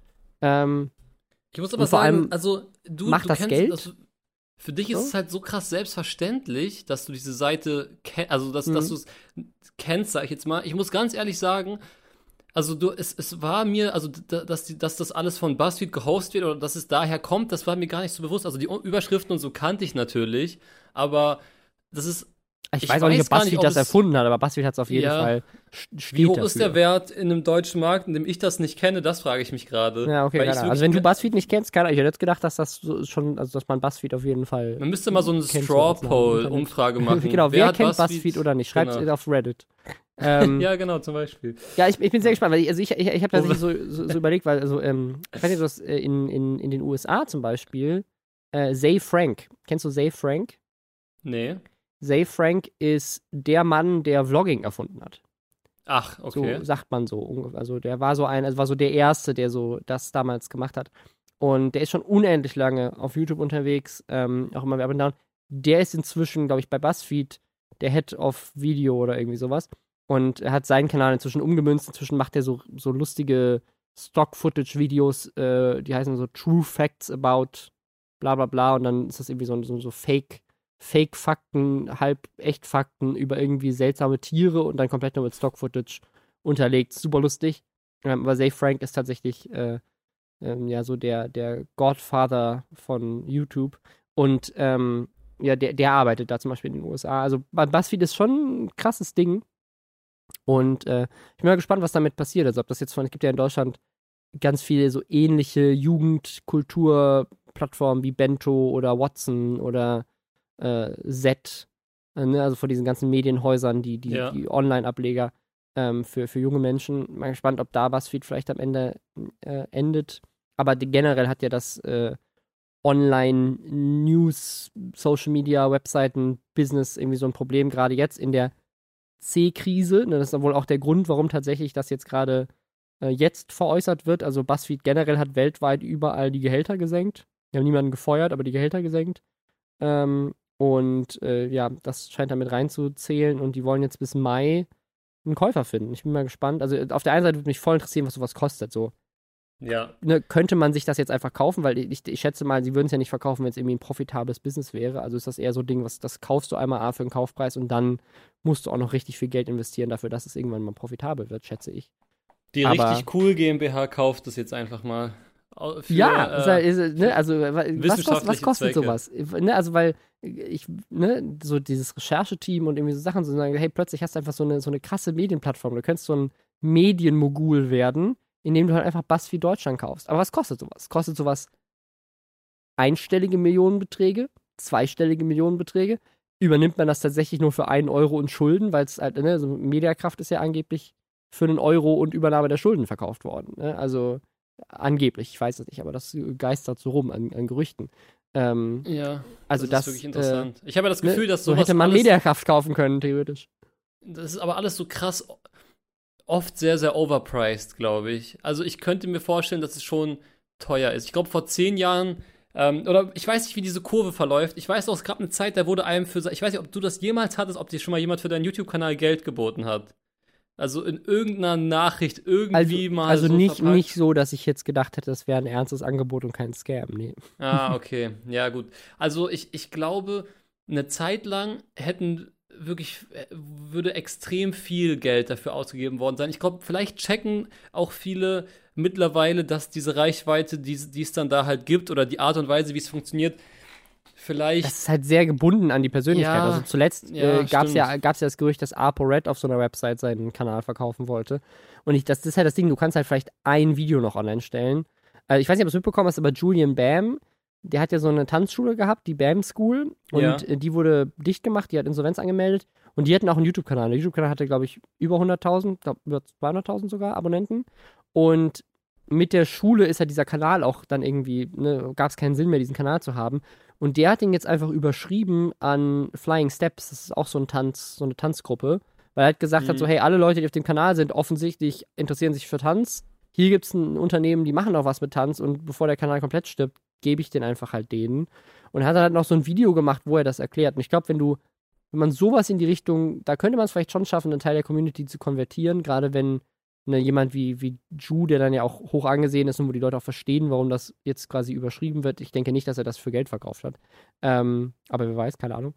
Speaker 3: Ich muss aber sagen, also du
Speaker 2: das
Speaker 3: kennst
Speaker 2: Geld?
Speaker 3: das. Für dich ist es halt so krass selbstverständlich, dass du diese Seite dass du es kennst, sag ich jetzt mal. Ich muss ganz ehrlich sagen, also es war mir, also dass das alles von BuzzFeed gehostet wird oder dass es daher kommt, das war mir gar nicht so bewusst. Also die Überschriften und so kannte ich natürlich, aber das ist.
Speaker 2: Ich weiß auch nicht, ob BuzzFeed das erfunden hat, aber BuzzFeed hat es auf jeden Fall.
Speaker 3: Wie hoch ist der Wert in einem deutschen Markt, in dem ich das nicht kenne? Das frage ich mich gerade.
Speaker 2: Ja, okay, also wenn du BuzzFeed nicht kennst, ich hätte jetzt gedacht, dass das schon, also dass man BuzzFeed auf jeden Fall.
Speaker 3: Man müsste mal so eine Straw-Poll-Umfrage machen.
Speaker 2: Genau, wer kennt BuzzFeed oder nicht? Schreibt es auf Reddit.
Speaker 3: Ja, genau, zum Beispiel.
Speaker 2: Ja, ich bin sehr gespannt, weil ich habe tatsächlich so überlegt, weil, also, ich weiß nicht, du hast in den USA zum Beispiel, Zay Frank. Kennst du Zay Frank?
Speaker 3: Nee.
Speaker 2: Zay Frank ist der Mann, der Vlogging erfunden hat.
Speaker 3: Ach, okay.
Speaker 2: So sagt man so. Also der war so der Erste, der so das damals gemacht hat. Und der ist schon unendlich lange auf YouTube unterwegs, auch immer up and down. Der ist inzwischen, glaube ich, bei BuzzFeed der Head of Video oder irgendwie sowas. Und er hat seinen Kanal inzwischen umgemünzt. Inzwischen macht er so lustige Stock-Footage-Videos, die heißen so True Facts about bla bla bla. Und dann ist das irgendwie so Fake-Fakten, halb-echt-Fakten über irgendwie seltsame Tiere und dann komplett nur mit Stock-Footage unterlegt. Super lustig. Aber Zay Frank ist tatsächlich so der Godfather von YouTube. Und der arbeitet da zum Beispiel in den USA. Also BuzzFeed ist schon ein krasses Ding. Und ich bin mal gespannt, was damit passiert. Also ob das jetzt es gibt ja in Deutschland ganz viele so ähnliche Jugendkulturplattformen wie Bento oder Watson oder Z, also von diesen ganzen Medienhäusern, die Online-Ableger für junge Menschen. Mal gespannt, ob da BuzzFeed vielleicht am Ende endet. Aber generell hat ja das Online-News, Social-Media, Webseiten-Business irgendwie so ein Problem, gerade jetzt in der C-Krise. Das ist wohl auch der Grund, warum tatsächlich das jetzt gerade jetzt veräußert wird. Also BuzzFeed generell hat weltweit überall die Gehälter gesenkt. Die haben niemanden gefeuert, aber die Gehälter gesenkt. Das scheint damit reinzuzählen und die wollen jetzt bis Mai einen Käufer finden. Ich bin mal gespannt. Also auf der einen Seite würde mich voll interessieren, was sowas kostet. So.
Speaker 3: Ja.
Speaker 2: Könnte man sich das jetzt einfach kaufen? Weil ich schätze mal, sie würden es ja nicht verkaufen, wenn es irgendwie ein profitables Business wäre. Also ist das eher so ein Ding, das kaufst du einmal für einen Kaufpreis und dann musst du auch noch richtig viel Geld investieren dafür, dass es irgendwann mal profitabel wird, schätze ich.
Speaker 3: Die richtig cool GmbH kauft es jetzt einfach mal.
Speaker 2: Also was kostet sowas? Ne, also weil so dieses Rechercheteam und irgendwie so Sachen, so sagen, hey, plötzlich hast du einfach so eine krasse Medienplattform. Du könntest so ein Medienmogul werden, indem du halt einfach BuzzFeed Deutschland kaufst. Aber was kostet sowas? Kostet sowas einstellige Millionenbeträge? Zweistellige Millionenbeträge? Übernimmt man das tatsächlich nur für 1 Euro und Schulden? Weil es halt, so Mediakraft ist ja angeblich für 1 Euro und Übernahme der Schulden verkauft worden. Ne? Also angeblich, ich weiß es nicht, aber das geistert so rum an Gerüchten. Also
Speaker 3: das ist wirklich interessant. Ich habe ja das Gefühl, dass sowas
Speaker 2: so hätte man Mediakraft kaufen können, theoretisch.
Speaker 3: Das ist aber alles so krass, oft sehr, sehr overpriced, glaube ich. Also ich könnte mir vorstellen, dass es schon teuer ist. Ich glaube, vor 10 Jahren, oder ich weiß nicht, wie diese Kurve verläuft. Ich weiß auch, es gab eine Zeit, da wurde einem ich weiß nicht, ob du das jemals hattest, ob dir schon mal jemand für deinen YouTube-Kanal Geld geboten hat. Also in irgendeiner Nachricht irgendwie mal
Speaker 2: also
Speaker 3: so
Speaker 2: nicht so, dass ich jetzt gedacht hätte, das wäre ein ernstes Angebot und kein Scam, nee.
Speaker 3: Ah, okay. Ja, gut. Also ich glaube, eine Zeit lang würde extrem viel Geld dafür ausgegeben worden sein. Ich glaube, vielleicht checken auch viele mittlerweile, dass diese Reichweite, die es dann da halt gibt oder die Art und Weise, wie es funktioniert, vielleicht.
Speaker 2: Das ist halt sehr gebunden an die Persönlichkeit.
Speaker 3: Ja,
Speaker 2: also zuletzt gab es ja das Gerücht, dass ApoRed auf so einer Website seinen Kanal verkaufen wollte. Und das ist halt das Ding, du kannst halt vielleicht ein Video noch online stellen. Ich weiß nicht, ob du es mitbekommen hast, aber Julian Bam, der hat ja so eine Tanzschule gehabt, die BAM School, und die wurde dicht gemacht, die hat Insolvenz angemeldet, und die hatten auch einen YouTube-Kanal. Der YouTube-Kanal hatte, glaube ich, über 100.000, glaube über 200.000 sogar Abonnenten, und mit der Schule ist ja dieser Kanal auch dann irgendwie, ne, gab es keinen Sinn mehr, diesen Kanal zu haben. Und der hat ihn jetzt einfach überschrieben an Flying Steps. Das ist auch so eine Tanzgruppe. Weil er halt gesagt hat, so, hey, alle Leute, die auf dem Kanal sind, offensichtlich interessieren sich für Tanz. Hier gibt es ein Unternehmen, die machen auch was mit Tanz, und bevor der Kanal komplett stirbt, gebe ich den einfach halt denen. Und er hat halt noch so ein Video gemacht, wo er das erklärt. Und ich glaube, wenn man sowas in die Richtung, da könnte man es vielleicht schon schaffen, einen Teil der Community zu konvertieren, gerade wenn jemand wie Ju, der dann ja auch hoch angesehen ist und wo die Leute auch verstehen, warum das jetzt quasi überschrieben wird. Ich denke nicht, dass er das für Geld verkauft hat. Aber wer weiß, keine Ahnung.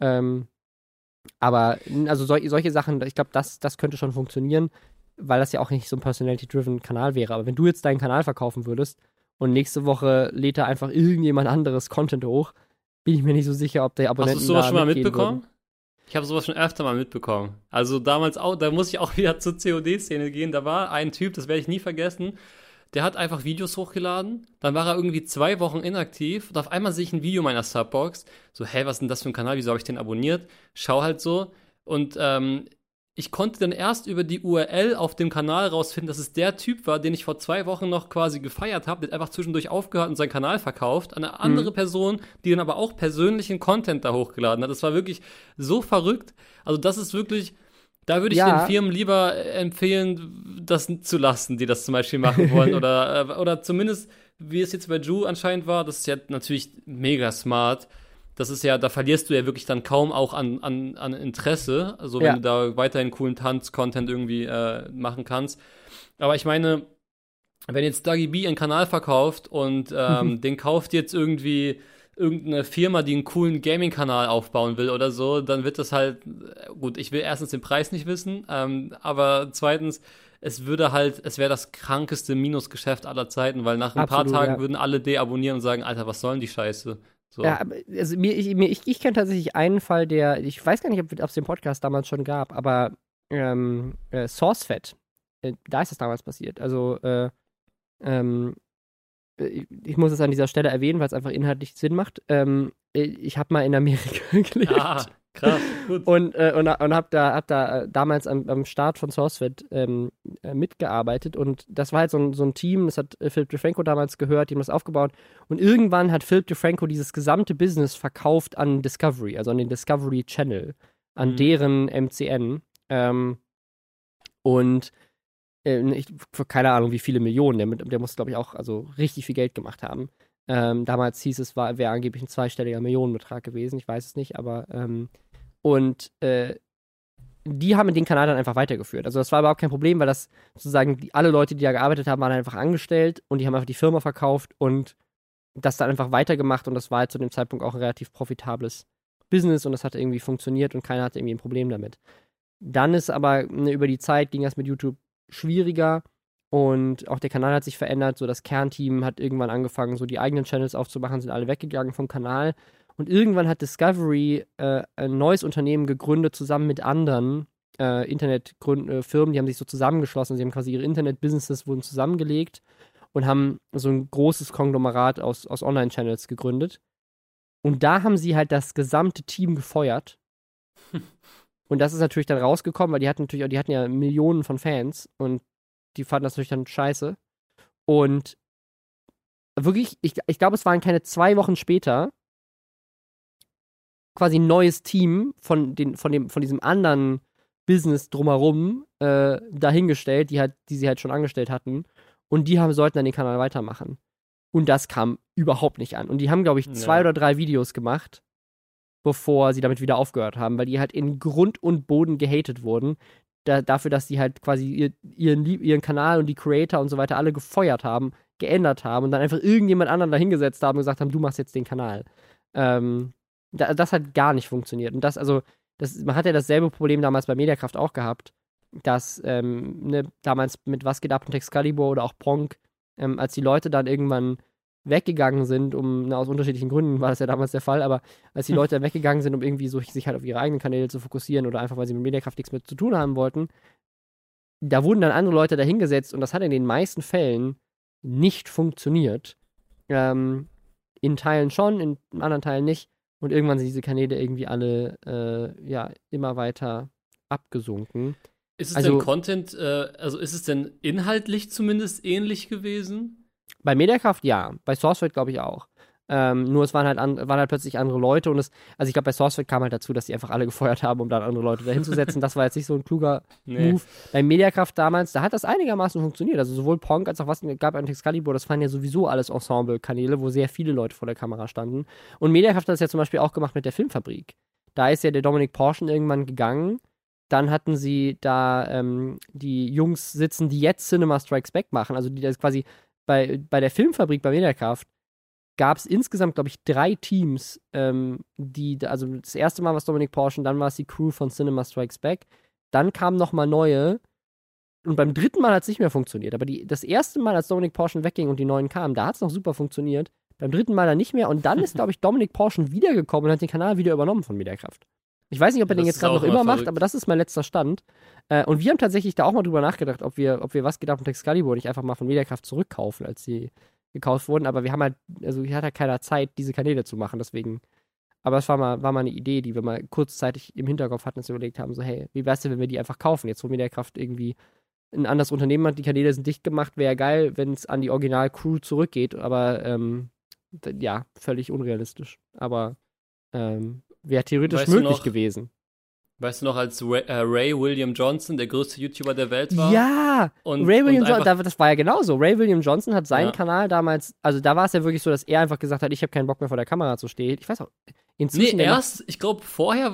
Speaker 2: Aber also solche Sachen, ich glaube, das könnte schon funktionieren, weil das ja auch nicht so ein Personality-driven Kanal wäre. Aber wenn du jetzt deinen Kanal verkaufen würdest und nächste Woche lädt da einfach irgendjemand anderes Content hoch, bin ich mir nicht so sicher, ob der Abonnenten.
Speaker 3: Hast du sowas schon mal mitbekommen? Ich habe sowas schon öfter mal mitbekommen. Also damals auch, da muss ich auch wieder zur COD-Szene gehen. Da war ein Typ, das werde ich nie vergessen, der hat einfach Videos hochgeladen. Dann war er irgendwie 2 Wochen inaktiv und auf einmal sehe ich ein Video meiner Subbox. So, hey, was ist denn das für ein Kanal? Wieso habe ich den abonniert? Schau halt so. Und ich konnte dann erst über die URL auf dem Kanal rausfinden, dass es der Typ war, den ich vor 2 Wochen noch quasi gefeiert habe. Der hat einfach zwischendurch aufgehört und seinen Kanal verkauft an eine andere Person, die dann aber auch persönlichen Content da hochgeladen hat. Das war wirklich so verrückt. Also das ist wirklich, da würde ich den Firmen lieber empfehlen, das zu lassen, die das zum Beispiel machen wollen. oder zumindest, wie es jetzt bei Ju anscheinend war, das ist ja natürlich mega smart. Das ist ja, da verlierst du ja wirklich dann kaum auch an Interesse, also wenn du da weiterhin coolen Tanz-Content irgendwie machen kannst. Aber ich meine, wenn jetzt Dougie B einen Kanal verkauft und den kauft jetzt irgendwie irgendeine Firma, die einen coolen Gaming-Kanal aufbauen will oder so, dann wird das halt, gut, ich will erstens den Preis nicht wissen, aber zweitens, es wäre das krankeste Minusgeschäft aller Zeiten, weil nach ein paar Tagen würden alle deabonnieren und sagen, Alter, was soll denn die Scheiße? So.
Speaker 2: Ja, also ich kenne tatsächlich einen Fall, ich weiß gar nicht, ob es den Podcast damals schon gab, aber SourceFed, da ist das damals passiert. Also, ich muss es an dieser Stelle erwähnen, weil es einfach inhaltlich Sinn macht. Ich habe mal in Amerika gelebt.
Speaker 3: Ah, krass, gut.
Speaker 2: Und hab da damals am Start von SourceFed mitgearbeitet. Und das war halt so ein Team, das hat Philip DeFranco damals gehört, die haben das aufgebaut. Und irgendwann hat Philip DeFranco dieses gesamte Business verkauft an Discovery, also an den Discovery Channel, an deren MCN. Und keine Ahnung, wie viele Millionen, der muss, glaube ich, auch also richtig viel Geld gemacht haben. Damals hieß es, wäre angeblich ein zweistelliger Millionenbetrag gewesen, ich weiß es nicht, aber die haben den Kanal dann einfach weitergeführt. Also das war überhaupt kein Problem, weil das sozusagen alle Leute, die da gearbeitet haben, waren einfach angestellt und die haben einfach die Firma verkauft und das dann einfach weitergemacht, und das war halt zu dem Zeitpunkt auch ein relativ profitables Business und das hat irgendwie funktioniert und keiner hatte irgendwie ein Problem damit. Dann ist aber über die Zeit ging das mit YouTube schwieriger und auch der Kanal hat sich verändert, so das Kernteam hat irgendwann angefangen, so die eigenen Channels aufzumachen, sind alle weggegangen vom Kanal, und irgendwann hat Discovery ein neues Unternehmen gegründet, zusammen mit anderen Internetfirmen, die haben sich so zusammengeschlossen, sie haben quasi ihre Internet-Businesses wurden zusammengelegt und haben so ein großes Konglomerat aus Online-Channels gegründet, und da haben sie halt das gesamte Team gefeuert. Und das ist natürlich dann rausgekommen, weil die hatten ja Millionen von Fans und die fanden das natürlich dann scheiße. Und wirklich, ich glaube, es waren keine 2 Wochen später quasi ein neues Team von diesem anderen Business drumherum dahingestellt, die sie halt schon angestellt hatten. Und die sollten dann den Kanal weitermachen. Und das kam überhaupt nicht an. Und die haben, glaube ich, 2 oder 3 Videos gemacht, bevor sie damit wieder aufgehört haben, weil die halt in Grund und Boden gehatet wurden, dafür, dass sie halt quasi ihren Kanal und die Creator und so weiter alle gefeuert haben, geändert haben und dann einfach irgendjemand anderen dahingesetzt haben und gesagt haben, du machst jetzt den Kanal. Das hat gar nicht funktioniert. Und man hat ja dasselbe Problem damals bei Mediakraft auch gehabt, dass damals mit Was geht ab und Excalibur oder auch Pronk, als die Leute dann irgendwann weggegangen sind, aus unterschiedlichen Gründen war das ja damals der Fall, aber als die Leute weggegangen sind, um irgendwie so sich halt auf ihre eigenen Kanäle zu fokussieren oder einfach, weil sie mit Mediakraft nichts mehr zu tun haben wollten, da wurden dann andere Leute dahingesetzt und das hat in den meisten Fällen nicht funktioniert. in Teilen schon, in anderen Teilen nicht. Und irgendwann sind diese Kanäle irgendwie alle immer weiter abgesunken.
Speaker 3: Ist es denn Content, ist es denn inhaltlich zumindest ähnlich gewesen?
Speaker 2: Bei Mediakraft ja, bei SourceFed glaube ich auch. Nur es waren halt plötzlich andere Leute und ich glaube, bei SourceFed kam halt dazu, dass die einfach alle gefeuert haben, um dann andere Leute dahin zu setzen. Das war jetzt nicht so ein kluger Move. Bei Mediakraft damals, da hat das einigermaßen funktioniert. Also sowohl Pong als auch was gab an Excalibur, das waren ja sowieso alles Ensemble-Kanäle, wo sehr viele Leute vor der Kamera standen. Und Mediakraft hat das ja zum Beispiel auch gemacht mit der Filmfabrik. Da ist ja der Dominik Porschen irgendwann gegangen. Dann hatten sie da die Jungs sitzen, die jetzt Cinema Strikes Back machen. Also die das quasi bei der Filmfabrik bei Mediakraft gab es insgesamt, glaube ich, 3 Teams, also das erste Mal war es Dominik Porschen, dann war es die Crew von Cinema Strikes Back, dann kamen nochmal neue und beim dritten Mal hat es nicht mehr funktioniert, aber das erste Mal, als Dominik Porschen wegging und die neuen kamen, da hat es noch super funktioniert, beim dritten Mal dann nicht mehr und dann ist, glaube ich, Dominik Porschen wiedergekommen und hat den Kanal wieder übernommen von Mediakraft. Ich weiß nicht, ob er den jetzt gerade noch immer macht, aber das ist mein letzter Stand. Und wir haben tatsächlich da auch mal drüber nachgedacht, ob wir was gedacht und Excalibur nicht einfach mal von Mediakraft zurückkaufen, als sie gekauft wurden, aber hier hat halt keiner Zeit, diese Kanäle zu machen, deswegen. Aber es war mal eine Idee, die wir mal kurzzeitig im Hinterkopf hatten, dass wir überlegt haben, so, hey, wie wär's denn, wenn wir die einfach kaufen? Jetzt, wo Mediakraft irgendwie ein anderes Unternehmen hat, die Kanäle sind dicht gemacht, wäre geil, wenn es an die Original-Crew zurückgeht, aber ja, völlig unrealistisch. Aber wäre theoretisch möglich gewesen.
Speaker 3: Weißt du noch, als Ray William Johnson der größte YouTuber der Welt war?
Speaker 2: Ja! Ray William Johnson, das war ja genauso. Ray William Johnson hat seinen Kanal damals, also da war es ja wirklich so, dass er einfach gesagt hat, ich habe keinen Bock mehr vor der Kamera zu stehen. Ich weiß auch, inzwischen.
Speaker 3: Ich glaube, vorher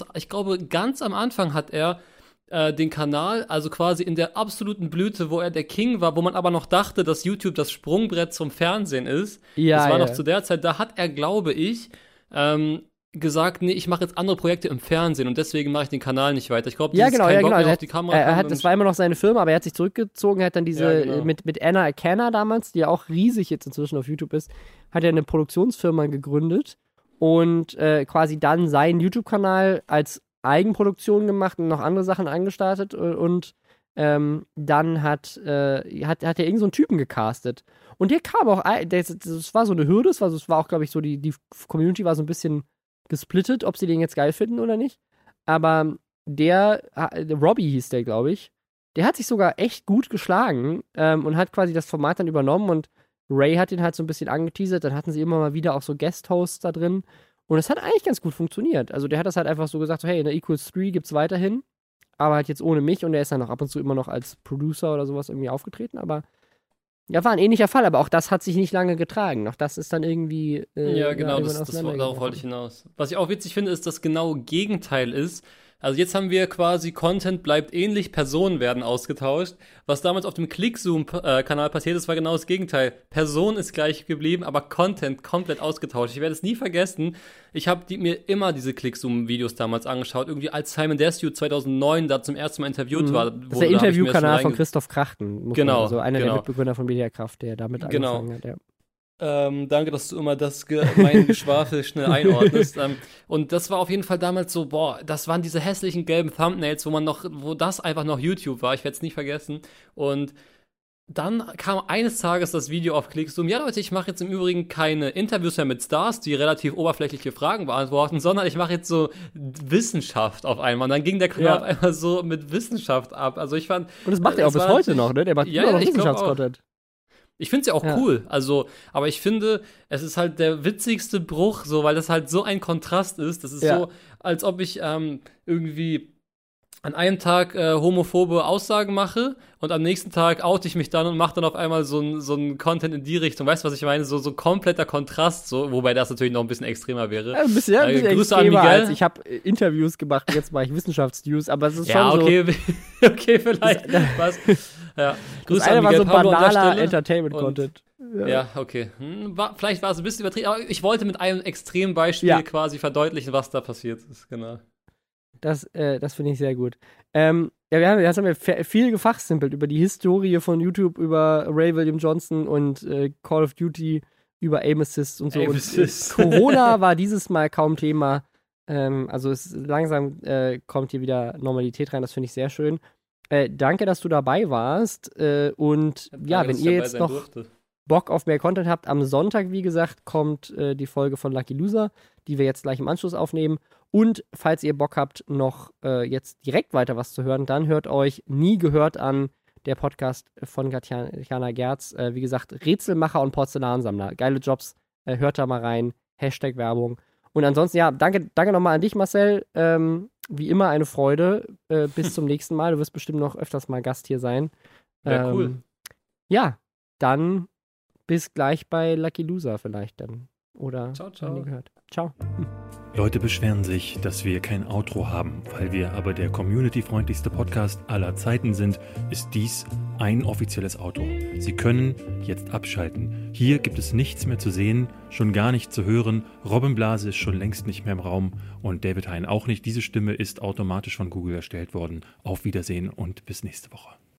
Speaker 3: ganz am Anfang hat er den Kanal, also quasi in der absoluten Blüte, wo er der King war, wo man aber noch dachte, dass YouTube das Sprungbrett zum Fernsehen ist.
Speaker 2: Ja,
Speaker 3: das war noch zu der Zeit, da hat er, glaube ich, gesagt, nee, ich mache jetzt andere Projekte im Fernsehen und deswegen mache ich den Kanal nicht weiter. Ich glaube,
Speaker 2: kein Bock mehr auf die Kamera. Das war immer noch seine Firma, aber er hat sich zurückgezogen, er hat dann mit Anna Akana damals, die ja auch riesig jetzt inzwischen auf YouTube ist, hat er eine Produktionsfirma gegründet und quasi dann seinen YouTube-Kanal als Eigenproduktion gemacht und noch andere Sachen angestartet und dann hat er irgend so einen Typen gecastet. Und der kam auch, das war so eine Hürde, es war auch, glaube ich, so, die Community war so ein bisschen gesplittet, ob sie den jetzt geil finden oder nicht. Aber Robbie hieß der, glaube ich, der hat sich sogar echt gut geschlagen und hat quasi das Format dann übernommen und Ray hat den halt so ein bisschen angeteasert, dann hatten sie immer mal wieder auch so Guest-Hosts da drin und es hat eigentlich ganz gut funktioniert. Also der hat das halt einfach so gesagt, so, hey, in der Equals 3 gibt's weiterhin, aber halt jetzt ohne mich und der ist dann auch ab und zu immer noch als Producer oder sowas irgendwie aufgetreten, aber ja, war ein ähnlicher Fall, aber auch das hat sich nicht lange getragen. Auch das ist dann irgendwie.
Speaker 3: Ja, genau, darauf wollte ich hinaus. Was ich auch witzig finde, ist, dass genau Gegenteil ist. Also jetzt haben wir quasi Content bleibt ähnlich, Personen werden ausgetauscht. Was damals auf dem Clickzoom-Kanal passiert ist, war genau das Gegenteil. Person ist gleich geblieben, aber Content komplett ausgetauscht. Ich werde es nie vergessen. Ich habe mir immer diese Clickzoom-Videos damals angeschaut. Irgendwie als Simon Desue 2009 da zum ersten Mal interviewt war.
Speaker 2: Das ist der Interviewkanal von Christoph Krachten.
Speaker 3: Genau.
Speaker 2: Also einer der Mitbegründer von Mediakraft, der damit angefangen hat, ja.
Speaker 3: Danke, dass du immer mein Geschwafel schnell einordnest. Und das war auf jeden Fall damals so, das waren diese hässlichen gelben Thumbnails, wo das einfach noch YouTube war. Ich werde es nie vergessen. Und dann kam eines Tages das Video auf Clickzoom. Ja, Leute, ich mache jetzt im Übrigen keine Interviews mehr mit Stars, die relativ oberflächliche Fragen beantworten, sondern ich mache jetzt so Wissenschaft auf einmal. Und dann ging der Kanal auf einmal so mit Wissenschaft ab. Also ich fand.
Speaker 2: Und das macht er auch bis heute noch, ne? Der macht immer noch Wissenschaftscontent.
Speaker 3: Ich finde es ja auch cool, also, aber ich finde, es ist halt der witzigste Bruch, so, weil das halt so ein Kontrast ist. Das ist so, als ob ich irgendwie an einem Tag homophobe Aussagen mache und am nächsten Tag oute ich mich dann und mache dann auf einmal so ein Content in die Richtung. Weißt du, was ich meine? So kompletter Kontrast, so, wobei das natürlich noch ein bisschen extremer wäre.
Speaker 2: Ja, ein bisschen
Speaker 3: Grüße an Miguel.
Speaker 2: Ich habe Interviews gemacht, jetzt mache ich Wissenschaftsnews, aber es ist
Speaker 3: schon
Speaker 2: so.
Speaker 3: Okay, vielleicht. Was? Ja.
Speaker 2: Grüße an Miguel. Das eine war so banaler Entertainment-Content.
Speaker 3: Ja, okay. Vielleicht war es ein bisschen übertrieben, aber ich wollte mit einem extremen Beispiel quasi verdeutlichen, was da passiert ist, genau.
Speaker 2: Das finde ich sehr gut. Jetzt haben wir viel gefachsimpelt über die Historie von YouTube, über Ray William Johnson und Call of Duty, über Aim Assist und so. Und Corona war dieses Mal kaum Thema. Also langsam kommt hier wieder Normalität rein, das finde ich sehr schön. Danke, dass du dabei warst. Und ja, wenn ihr jetzt noch Bock auf mehr Content habt, am Sonntag, wie gesagt, kommt die Folge von Lucky Loser, die wir jetzt gleich im Anschluss aufnehmen. Und falls ihr Bock habt, noch jetzt direkt weiter was zu hören, dann hört euch Nie gehört an, der Podcast von Katjana Gerz. Wie gesagt, Rätselmacher und Porzellansammler. Geile Jobs. Hört da mal rein. #Werbung. Und ansonsten, ja, danke nochmal an dich, Marcel. Wie immer eine Freude. Bis zum nächsten Mal. Du wirst bestimmt noch öfters mal Gast hier sein.
Speaker 3: Ja, cool.
Speaker 2: Ja, dann bis gleich bei Lucky Loser vielleicht dann. Oder
Speaker 3: ciao, ciao.
Speaker 2: Gehört. Ciao.
Speaker 1: Leute beschweren sich, dass wir kein Outro haben. Weil wir aber der community-freundlichste Podcast aller Zeiten sind, ist dies ein offizielles Outro. Sie können jetzt abschalten. Hier gibt es nichts mehr zu sehen, schon gar nicht zu hören. Robin Blase ist schon längst nicht mehr im Raum und David Hein auch nicht. Diese Stimme ist automatisch von Google erstellt worden. Auf Wiedersehen und bis nächste Woche.